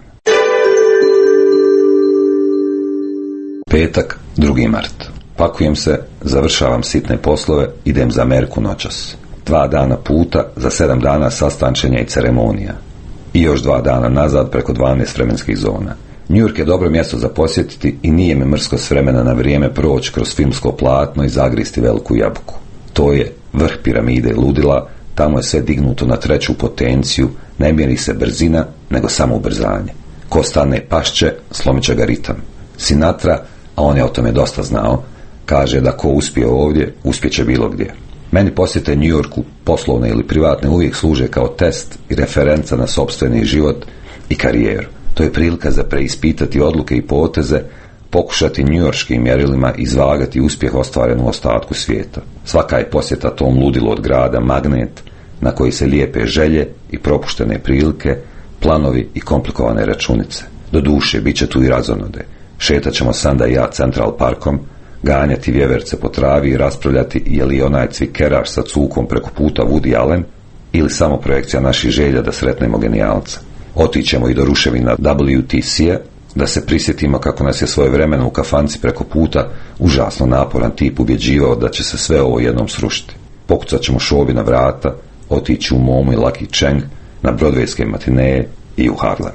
Petak, 2. mart. Pakujem se, završavam sitne poslove, idem za Ameriku noćas. 2 dana puta, za 7 dana sastančenja i ceremonija. I još 2 dana nazad preko 12 vremenskih zona. New York je dobro mjesto za posjetiti i nije mi mrsko s vremena na vrijeme proći kroz filmsko platno i zagristi veliku jabuku. To je vrh piramide ludila, tamo je sve dignuto na 3. potenciju, ne mjeri se brzina, nego samo ubrzanje. Ko stane pašće, slomit će ga ritam. Sinatra, a on je o tome dosta znao, kaže da ko uspije ovdje, uspjeće bilo gdje. Meni posjete New Yorku, poslovne ili privatne, uvijek služe kao test i referenca na sopstveni život i karijeru. To je prilika za preispitati odluke i poteze, pokušati njujorškim mjerilima izvagati uspjeh ostvaren u ostatku svijeta. Svaka je posjeta tom ludilu od grada magnet na koji se lijepe želje i propuštene prilike, planovi i komplikovane računice. Do duše, bit će tu i razonode. Šetat ćemo Sanda i ja Central Parkom, ganjati vjeverce po travi i raspravljati je li onaj cvikeraš sa cukom preko puta Woody Allen ili samo projekcija naših želja da sretnemo genijalca. Otićemo i do ruševina WTC-a, da se prisjetimo kako nas je svojevremeno u kafanci preko puta užasno naporan tip ubjeđivao da će se sve ovo jednom srušiti. Pokucat ćemo Šobi na vrata, otići u Momu i Lucky Cheng na brodvejske matineje i u Harlem.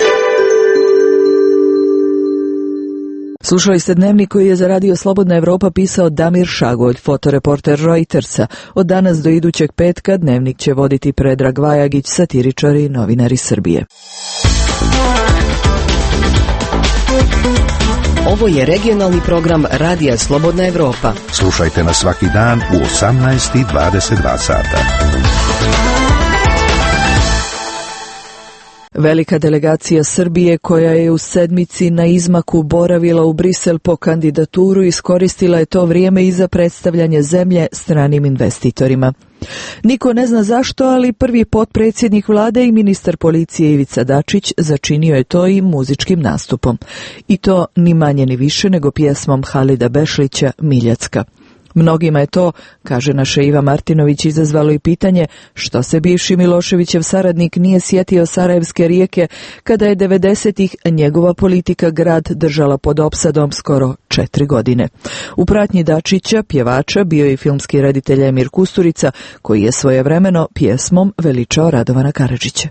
Slušali ste dnevnik koji je za Radio Slobodna Evropa pisao Damir Šagolj, fotoreporter Reutersa. Od danas do idućeg petka dnevnik će voditi Predrag Vajagić, satiričari i novinari Srbije. Ovo je regionalni program Radija Slobodna Evropa. Slušajte nas svaki dan u 18:22 sata. Velika delegacija Srbije koja je u sedmici na izmaku boravila u Brisel po kandidaturu iskoristila je to vrijeme i za predstavljanje zemlje stranim investitorima. Niko ne zna zašto, ali prvi potpredsjednik vlade i ministar policije Ivica Dačić začinio je to i muzičkim nastupom. I to ni manje ni više nego pjesmom Halida Bešlića Miljacka. Mnogima je to, kaže naša Iva Martinović, izazvalo i pitanje što se bivši Miloševićev saradnik nije sjetio Sarajevske rijeke kada je 90-ih njegova politika grad držala pod opsadom skoro 4 godine. U pratnji Dačića, pjevača, bio je i filmski reditelj Emir Kusturica, koji je svojevremeno pjesmom veličao Radovana Karadžića.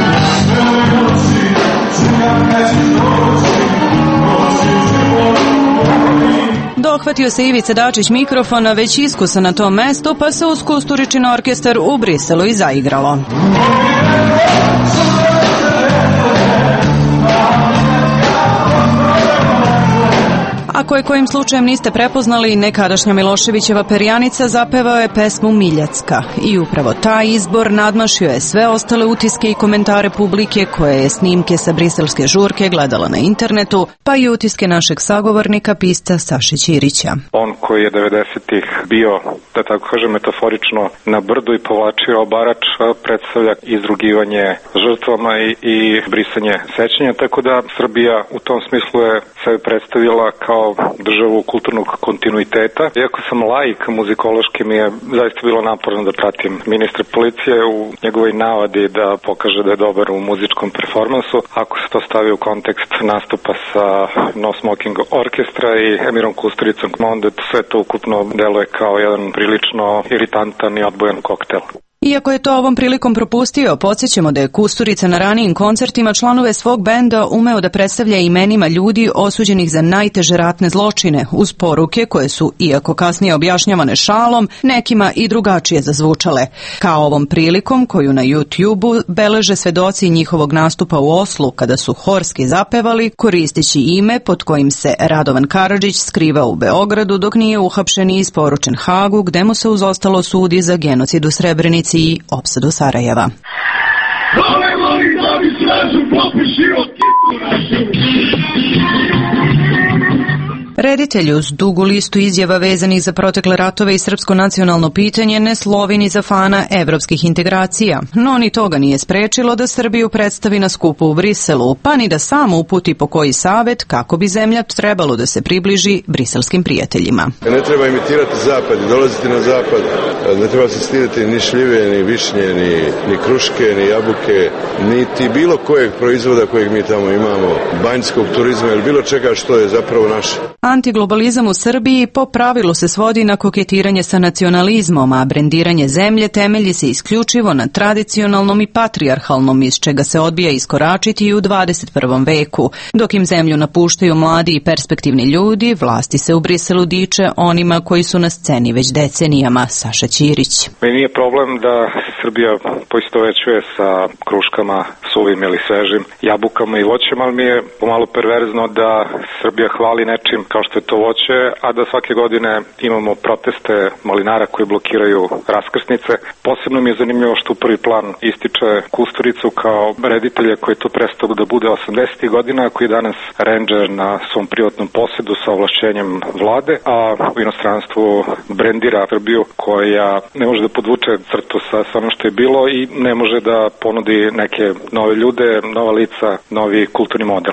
Dohvatio se Ivica Dačić mikrofona, već iskusan na tom mestu, pa se uz Kusturičin orkestar u Briselu i zaigralo. Ako je kojim slučajem niste prepoznali, nekadašnja Miloševićeva perjanica zapevao je pesmu Miljacka. I upravo taj izbor nadmašio je sve ostale utiske i komentare publike koja je snimke sa briselske žurke gledala na internetu, pa i utiske našeg sagovornika, pisca Saše Ćirića. On koji je 90-ih bio, da tako kažem metaforično, na brdu i povlačio obarač, predstavlja izrugivanje žrtvama i brisanje sećanja, tako da Srbija u tom smislu je sebe predstavila kao državu kulturnog kontinuiteta. Iako sam laik muzikološki, mi je zaista bilo naporno da pratim ministra policije u njegovoj navadi da pokaže da je dobar u muzičkom performansu. Ako se to stavi u kontekst nastupa sa No Smoking Orkestra i Emirom Kusturicom, onda sve to ukupno deluje kao jedan prilično iritantan i odbojan koktel. Iako je to ovom prilikom propustio, podsjećamo da je Kusturica na ranijim koncertima članove svog benda umeo da predstavlja imenima ljudi osuđenih za najteže ratne zločine, uz poruke koje su, iako kasnije objašnjavane šalom, nekima i drugačije zazvučale. Kao ovom prilikom koju na YouTube-u beleže svedoci njihovog nastupa u Oslu kada su horski zapevali, koristeći ime pod kojim se Radovan Karadžić skrivao u Beogradu dok nije uhapšen i isporučen Hagu, gde mu se uz ostalo sudi za genocid u Srebrenici i opsadu Sarajeva. Reditelj uz dugu listu izjava vezanih za protekle ratove i srpsko nacionalno pitanje ne slovi ni za fana evropskih integracija, no ni toga nije sprečilo da Srbiju predstavi na skupu u Briselu, pa ni da sam uputi po koji savet kako bi zemlja trebalo da se približi briselskim prijateljima. Ne treba imitirati zapad i dolaziti na zapad, ne treba se stideti ni šljive, ni višnje, ni kruške, ni jabuke, niti bilo kojeg proizvoda kojeg mi tamo imamo, banjskog turizma ili bilo čega što je zapravo naše. Antiglobalizam u Srbiji po pravilu se svodi na koketiranje sa nacionalizmom, a brendiranje zemlje temelji se isključivo na tradicionalnom i patrijarhalnom, iz čega se odbija iskoračiti i u 21. veku. Dok im zemlju napuštaju mladi i perspektivni ljudi, vlasti se u Briselu diče onima koji su na sceni već decenijama. Saša Ćirić. Meni nije problem da Srbija poistovećuje sa kruškama, suvim ili svežim, jabukama i voćem, ali mi je pomalo perverzno da Srbija hvali nečim kao što je to voće, a da svake godine imamo proteste malinara koji blokiraju raskrsnice. Posebno mi je zanimljivo što u prvi plan ističe Kusturicu kao reditelja koji je to prestao da bude 80. godina, koji je danas rendžer na svom privatnom posedu sa ovlašćenjem vlade, a u inostranstvu brendira Srbiju koja ne može da podvuče crtu sa ono što je bilo i ne može da ponudi neke nove ljude, nova lica, novi kulturni model.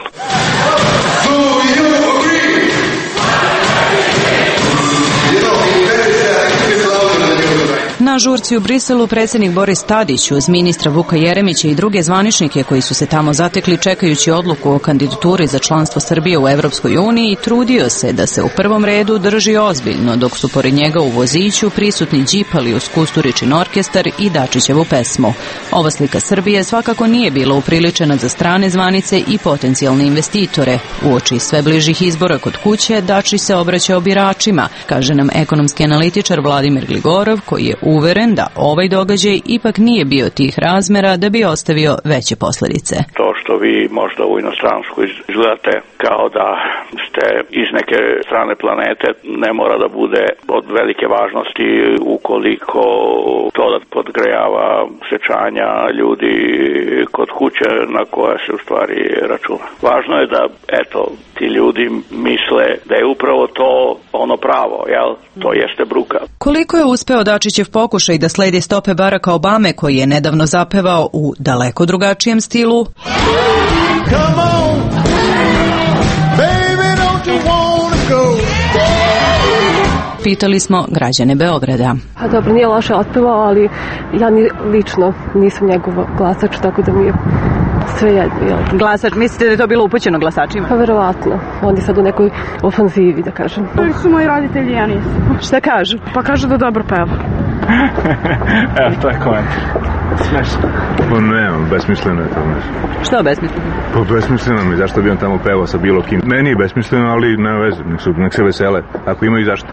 Na žurci u Briselu predsjednik Boris Tadić uz ministra Vuka Jeremića i druge zvaničnike koji su se tamo zatekli čekajući odluku o kandidaturi za članstvo Srbije u Europskoj uniji trudio se da se u prvom redu drži ozbiljno, dok su pored njega u voziću prisutni đipali uz Kusturičin orkestar i Dačićevu pesmu. Ova slika Srbije svakako nije bila upriličena za strane zvanice i potencijalne investitore. Uoči sve bližih izbora kod kuće Dačić se obraćao biračima, kaže nam ekonomski analitičar Vladimir Gligorov, koji je uveren da ovaj događaj ipak nije bio tih razmera da bi ostavio veće posljedice. To što vi možda u inostranstvu izgledate kao da ste iz neke strane planete ne mora da bude od velike važnosti ukoliko to da podgrejava sečanja ljudi kod kuće na koja se u stvari računa. Važno je da ti ljudi misle da je upravo to ono pravo, jel? To jeste bruka. Koliko je uspeo Dačićev pokušaj da sledi stope Baracka Obame, koji je nedavno zapevao u daleko drugačijem stilu? Come on, baby, don't you wanna go? Pitali smo građane Beograda. Pa dobro, nije loše otpevao, ali ja lično nisam njegov glasač, tako da mi je sve jedno. Glasač, mislite da je to bilo upućeno glasačima? Pa verovatno. On je sad u nekoj ofanzivi, da kažem. To su moji roditelji, ja nisam. Šta kažu? Pa kažu da dobro peva. Evo, to je komentar. Smešno. Pa ne, besmisleno je to. Što besmisleno? Pa besmisleno mi, zašto bi on tamo pevao sa bilo kim. Meni je besmisleno, ali ne veze, nek se vesele, ako imaju zašto.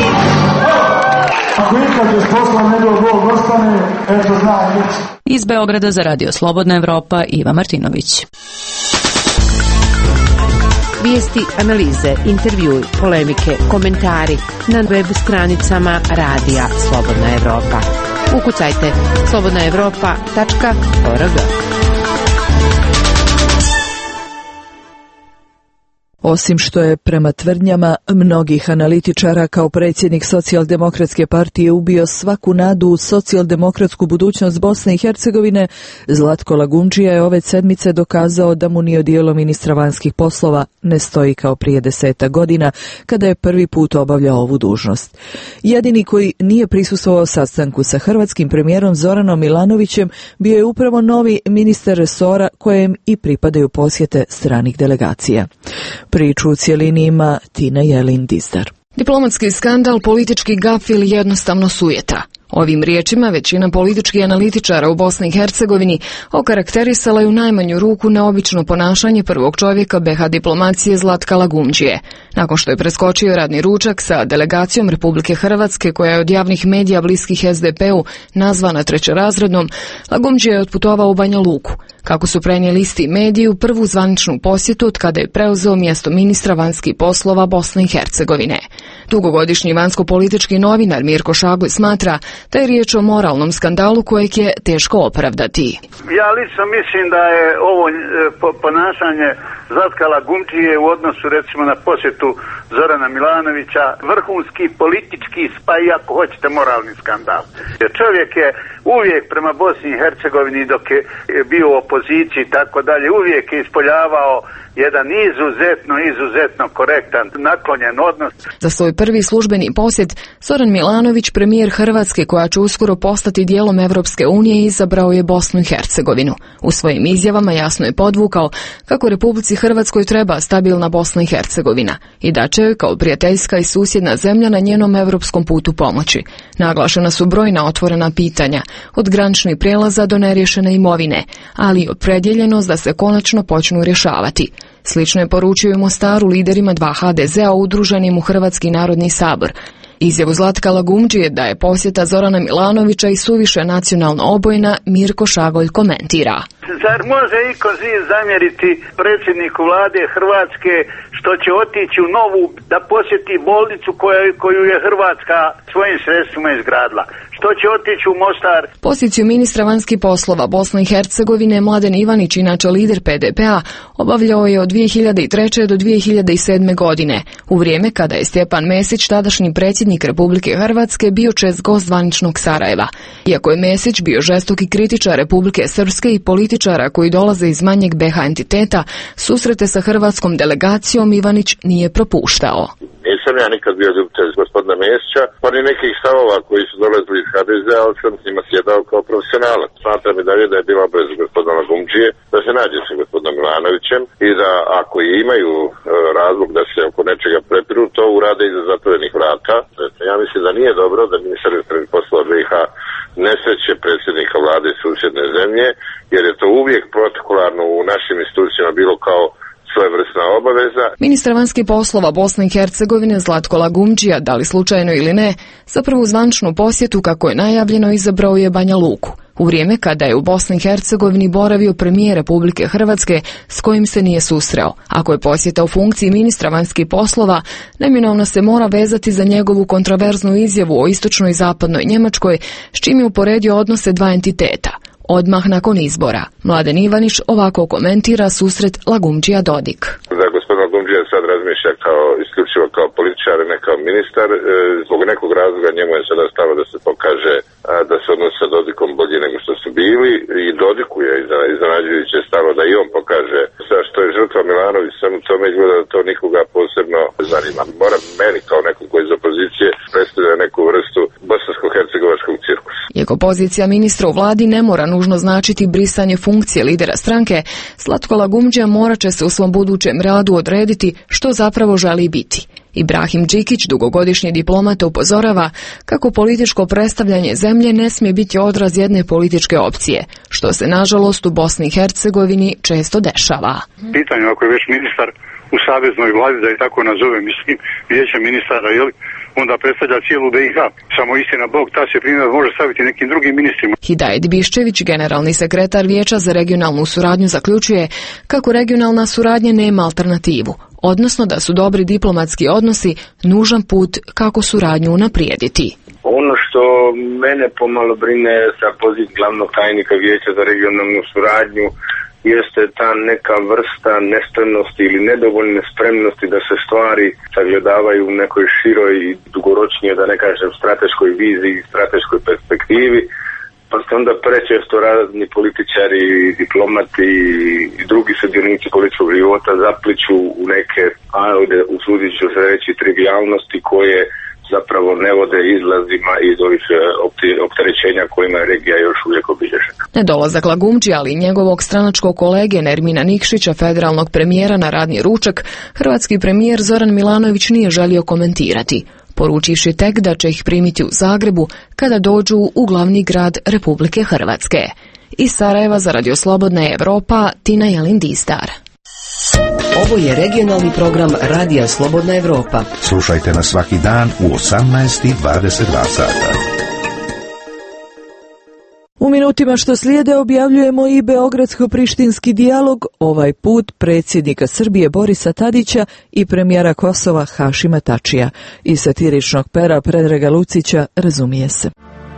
Ako ikad je posla njegov Bog ostane, eto zna već. Iz Beograda za Radio Slobodna Evropa, Iva Martinović. Vijesti, analize, intervjui, polemike, komentari na web stranicama Radija Slobodna Evropa. Ukucajte slobodnaevropa.org. Osim što je prema tvrdnjama mnogih analitičara kao predsjednik Socijaldemokratske partije ubio svaku nadu u socijaldemokratsku budućnost Bosne i Hercegovine, Zlatko Lagumdžija je ove sedmice dokazao da mu ni odijelo ministra vanjskih poslova ne stoji kao prije 10 godina, kada je prvi put obavljao ovu dužnost. Jedini koji nije prisustvovao sastanku sa hrvatskim premijerom Zoranom Milanovićem bio je upravo novi ministar resora kojem i pripadaju posjete stranih delegacija. Priču u cijelini ima Tina Jelin-Dizdar. Diplomatski skandal, politički gaf ili jednostavno sujeta. Ovim riječima većina političkih analitičara u Bosni i Hercegovini okarakterisala je u najmanju ruku neobično ponašanje prvog čovjeka BiH diplomacije Zlatka Lagumdžije. Nakon što je preskočio radni ručak sa delegacijom Republike Hrvatske koja je od javnih medija bliskih SDP-u nazvana trećerazrednom, Lagumdžija je otputovao u Banja Luku. Kako su prenijeli isti mediji, u prvu zvaničnu posjetu od kada je preuzeo mjesto ministra vanjskih poslova Bosne i Hercegovine. Dugogodišnji vanjsko-politički novinar Mirko Šagoj smatra da je riječ o moralnom skandalu kojeg je teško opravdati. Ja lično mislim da je ovo ponašanje Zlatka Lagumdžije u odnosu recimo na posjetu Zorana Milanovića vrhunski politički, pa i ako hoćete moralni skandal. Jer čovjek je uvijek prema Bosni i Hercegovini dok je bio u opoziciji i tako dalje, uvijek je ispoljavao jedan izuzetno korektan, naklonjen odnos. Za svoj prvi službeni posjet, Zoran Milanović, premijer Hrvatske koja će uskoro postati dijelom Evropske unije, izabrao je Bosnu i Hercegovinu. U svojim izjavama jasno je podvukao kako Republici Hrvatskoj treba stabilna Bosna i Hercegovina i da će joj kao prijateljska i susjedna zemlja na njenom evropskom putu pomoći. Naglašena su brojna otvorena pitanja, od graničnih prijelaza do neriješene imovine, ali i opredjeljenost da se konačno počnu rješavati. Slično je poručio i u Mostaru liderima 2 HDZ-a udruženim u Hrvatski narodni sabor. Izjavu Zlatka Lagumdžije da je posjeta Zorana Milanovića i suviše nacionalno obojna, Mirko Šagolj komentira. Zar može iko živ zamjeriti predsjedniku vlade Hrvatske što će otići u Novu da posjeti bolnicu koju je Hrvatska svojim sredstvima izgradila? Što će otići u Mostar? Poziciju ministra vanjskih poslova Bosne i Hercegovine Mladen Ivanić, inače lider PDP-a, obavljao je od 2003. do 2007. godine, u vrijeme kada je Stjepan Mesić, tadašnji predsjednik Republike Hrvatske, bio čest gost zvaničnog Sarajeva. Iako je Mesić bio žestoki kritičar Republike Srpske i političara koji dolaze iz manjeg BiH entiteta, susrete sa hrvatskom delegacijom Ivanić nije propuštao. nisam ja nikad bio ljubitelj gospodina Mesića, pa ni nekih stavova koji su dolazili iz HDZ-a, ali sam s njima sjedao kao profesionalac. Smatram i dalje da je bila obaveza gospodina Lagumdžije da se nađe sa gospodinom Milanovićem i da ako imaju razlog da se oko nečega prepiru, to urade iza zatvorenih vrata. Ja mislim da nije dobro da ministar unutarnjih poslova BiH nesreće predsjednika vlade susjedne zemlje, jer je to uvijek protokolarno u našim institucijama bilo kao svojevrsna obaveza. Ministar vanjskih poslova Bosne i Hercegovine Zlatko Lagumdžija, da li slučajno ili ne, za prvu zvančnu posjetu, kako je najavljeno, izabrao je Banja Luku, u vrijeme kada je u Bosni i Hercegovini boravio premijer Republike Hrvatske s kojim se nije susreo. Ako je posjeta u funkciji ministra vanjskih poslova, neminovno se mora vezati za njegovu kontroverznu izjavu o istočnoj i zapadnoj Njemačkoj, s čim je uporedio odnose dva entiteta. Odmah nakon izbora, Mladen Ivaniš ovako komentira susret Lagumdžija-Dodik. Da gospodin Lagumdžija sad razmišlja isključivo kao političar, ne kao ministar. Zbog nekog razloga njemu je sada stalo da se pokaže da se odnosi sa Dodikom bolji nego što su bili, i Dodiku je iznenađujuće stalo da i on pokaže što je žrtva Milanović, samo tome izgleda da to nikoga posebno zanima. Mora meni kao nekog koji iz opozicije predstavlja neku vrstu bosansko-hercegovačkog cirkusa. Iako pozicija ministra u vladi ne mora nužno značiti brisanje funkcije lidera stranke, Zlatko Lagumdžija morat će se u svom budućem radu odrediti što zapravo želi biti. Ibrahim Đikić, dugogodišnji diplomat, upozorava kako političko predstavljanje zemlje ne smije biti odraz jedne političke opcije, što se nažalost u Bosni i Hercegovini često dešava. Pitanje ako je već ministar u saveznoj vladi, da je tako nazove, mislim, vijeće ministara, onda predstavlja cijelu BiH. Samo istina Bog, ta se primjer može staviti nekim drugim ministrima. Hidajet Biščević, generalni sekretar Vijeća za regionalnu suradnju, zaključuje kako regionalna suradnja nema alternativu, odnosno da su dobri diplomatski odnosi nužan put kako suradnju unaprijediti. Ono što mene pomalo brine sa pozicije glavnog tajnika Vijeća za regionalnu suradnju jeste ta neka vrsta nespremnosti ili nedovoljne spremnosti da se stvari sagledavaju u nekoj široj i dugoročnije, da ne kažem, strateškoj viziji, strateškoj perspektivi, pa se onda prečesto razni političari, diplomati i drugi sudionici političkog života zapliću u neke, usudit ću se reći, trivijalnosti koje zapravo ne vode izlazima iz ovih opterećenja kojima je regija još uvijek obilježena. Nedolazak Lagumdžija, ali i njegovog stranačkog kolege Nermina Nikšića, federalnog premijera, na radni ručak, hrvatski premijer Zoran Milanović nije želio komentirati, poručivši tek da će ih primiti u Zagrebu kada dođu u glavni grad Republike Hrvatske. Iz Sarajeva za Radio Slobodna Evropa, Tina Jelin-Distar. Ovo je regionalni program Radija Slobodna Evropa. Slušajte nas svaki dan u 18:22 sata. U minutima što slijede objavljujemo i beogradsko-prištinski dijalog, ovaj put predsjednika Srbije Borisa Tadića i premijera Kosova Hašima Tačija. Iz satiričnog pera Predraga Lucića, razumije se.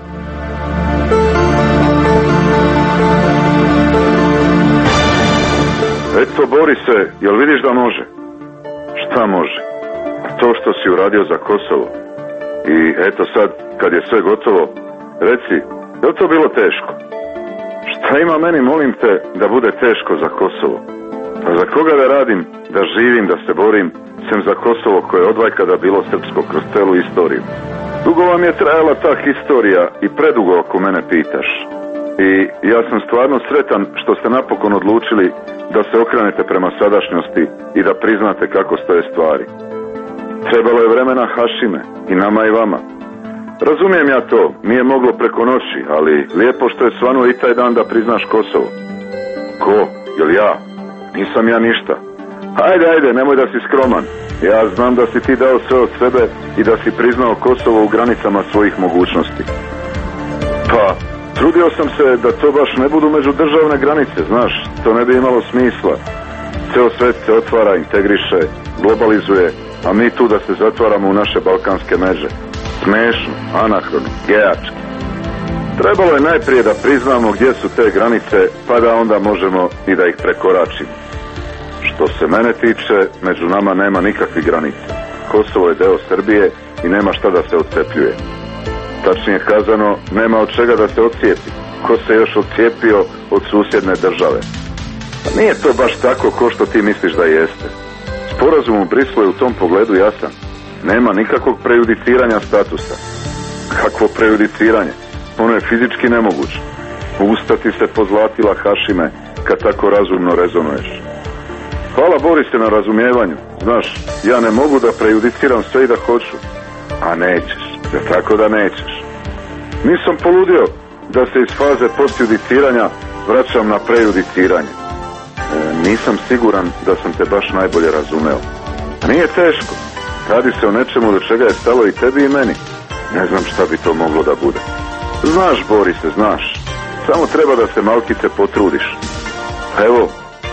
Eto, Borise, jel vidiš da može? Šta može? To što si uradio za Kosovo. I eto sad, kad je sve gotovo, reci, je li to bilo teško? Šta ima meni, molim te, da bude teško za Kosovo? A za koga da radim, da živim, da se borim, sem za Kosovo koje je odvajkada bilo srpsko kroz celu istoriju? Dugo vam je trajala ta historija i predugo ako mene pitaš. I ja sam stvarno sretan što ste napokon odlučili da se okrenete prema sadašnjosti i da priznate kako stoje stvari. Trebalo je vremena, Hašime, i nama i vama. Razumijem ja to, nije moglo preko noći, ali lijepo što je svanuo i taj dan da priznaš Kosovo. Ko? Jel ja? Nisam ja ništa. Ajde, nemoj da si skroman. Ja znam da si ti dao sve od sebe i da si priznao Kosovo u granicama svojih mogućnosti. Pa, trudio sam se da to baš ne budu međudržavne granice, znaš, to ne bi imalo smisla. Ceo svet se otvara, integriše, globalizuje, a mi tu da se zatvaramo u naše balkanske međe. Smešno, anahrono, gejački. Trebalo je najprije da priznamo gdje su te granice, pa da onda možemo i da ih prekoračimo. Što se mene tiče, među nama nema nikakvih granica. Kosovo je deo Srbije i nema šta da se odcepljuje. Tačnije kazano, nema od čega da se odcijepi. Ko se još odcijepio od susjedne države? Pa nije to baš tako ko što ti misliš da jeste. Sporazum u Brislu je u tom pogledu jasan. Nema nikakvog prejudiciranja statusa. Kakvo prejudiciranje? Ono je fizički nemoguće. Usta ti se pozlatila, Hašime, kad tako razumno rezonuješ. Hvala Borise na razumijevanju. Znaš, ja ne mogu da prejudiciram sve i da hoću. A nećeš, tako da nećeš. Nisam poludio da se iz faze postjudiciranja vraćam na prejudiciranje. Nisam siguran da sam te baš najbolje razumeo. Nije teško. Radi se o nečemu do čega je stalo i tebi i meni. Ne znam šta bi to moglo da bude. Znaš, Borise, znaš. Samo treba da se malkice potrudiš. Evo,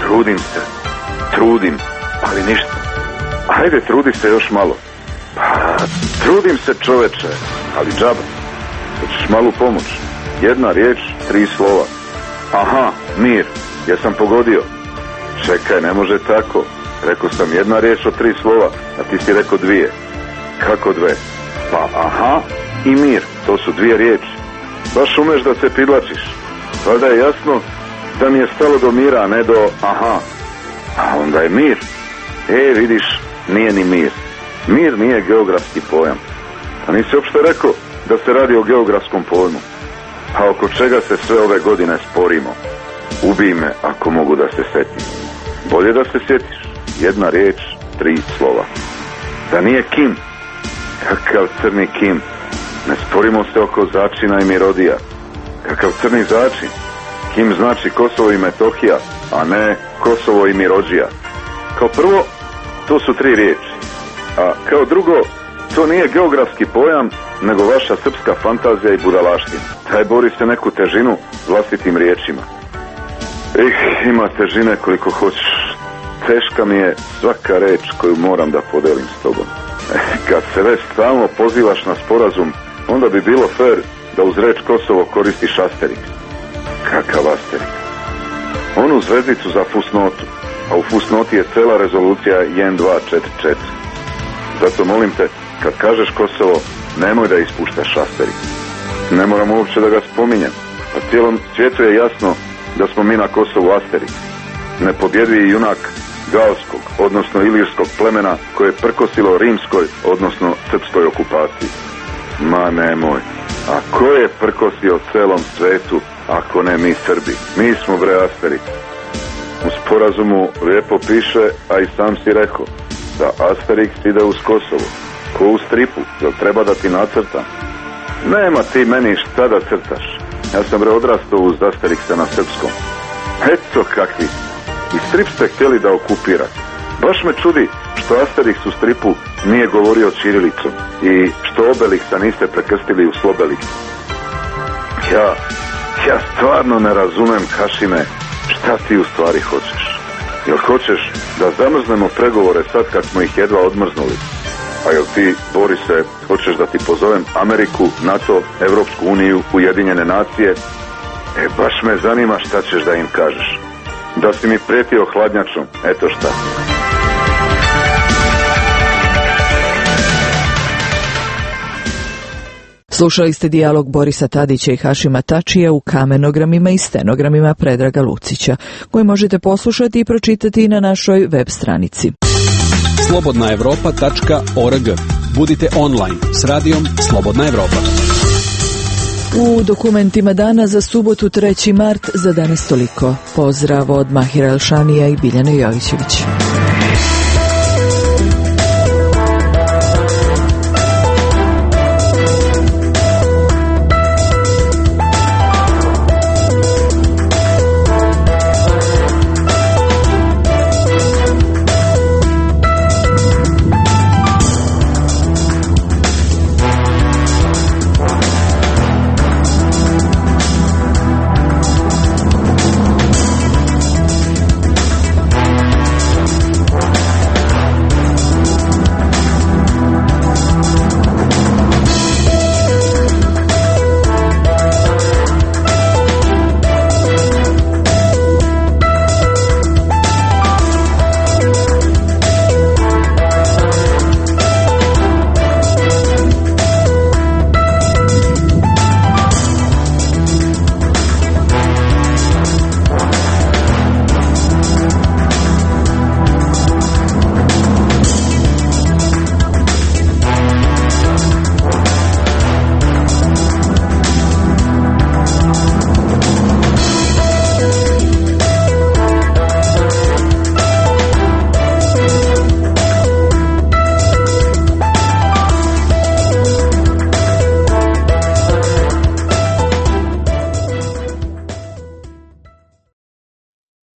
trudim, ali ništa. Ajde, trudi se još malo. Pa, trudim se, čoveče, ali džaba. Hoćeš malu pomoć. Jedna riječ, 3 slova. Aha, mir, jesam pogodio. Čekaj, ne može tako. Rekao sam jedna riječ od 3 slova, a ti si rekao 2. Kako 2? Pa aha i mir, to su 2 riječi. Baš umeš da se pridlačiš. Valjda je jasno da mi je stalo do mira, a ne do aha. A onda je mir. Vidiš, nije ni mir. Mir nije geografski pojam. A nisi uopšte rekao da se radi o geografskom pojmu. A oko čega se sve ove godine sporimo? Ubij me ako mogu da se setim. Bolje da se sjetiš. Jedna riječ, 3 slova. Da nije Kim. Kakav crni Kim. Ne sporimo se oko začina i mirodija. Kakav crni začin. Kim znači Kosovo i Metohija, a ne Kosovo i Mirođija. Kao prvo, to su 3 riječi. A kao drugo, to nije geografski pojam, nego vaša srpska fantazija i budalaština. Taj bori se neku težinu vlastitim riječima. Ima težine koliko hoćeš. Teška mi je svaka reč koju moram da podelim s tobom. Kad se već stalno pozivaš na sporazum, onda bi bilo fair da uz reč Kosovo koristiš asterik. Kakav asterik? Onu zvezdicu za fusnotu, a u fusnoti je cela rezolucija 1244. Zato molim te, kad kažeš Kosovo, nemoj da ispuštaš asterik. Ne moram uopće da ga spominjem, a cijelom svijetu je jasno da smo mi na Kosovu asterik. Nepobjedivi junak galskog, odnosno ilirskog plemena koje je prkosilo rimskoj, odnosno srpskoj okupaciji. Ma nemoj. A ko je prkosio celom svetu ako ne mi Srbi? Mi smo bre asterik. U sporazumu lijepo piše, a i sam si rekao, da asterik ide uz Kosovo. Ko u stripu, jel treba da ti nacrtam? Nema ti meni šta da crtaš. Ja sam bre odrastao uz asteriksa na srpskom. Eto kakvi. I strip ste htjeli da okupirate. Baš me čudi što Asterix u stripu nije govorio ćirilicom i što Obelixa niste prekrstili u Slobelik. Ja stvarno ne razumem, Hašime, šta ti u stvari hoćeš. Jel hoćeš da zamrznemo pregovore sad kad smo ih jedva odmrznuli? A jel ti, Borise, hoćeš da ti pozovem Ameriku, NATO, Evropsku uniju, Ujedinjene nacije? Baš me zanima šta ćeš da im kažeš. Da si mi prijetio hladnjačom, eto šta. Slušali ste dijalog Borisa Tadića i Hašima Tačija u kamenogramima i stenogramima Predraga Lucića, koji možete poslušati i pročitati na našoj web stranici. slobodnaevropa.org. Budite online s radijom Slobodna Evropa. U dokumentima dana za subotu 3. mart za danas toliko. Pozdrav od Mahira Elšanija i Biljane Jovićević.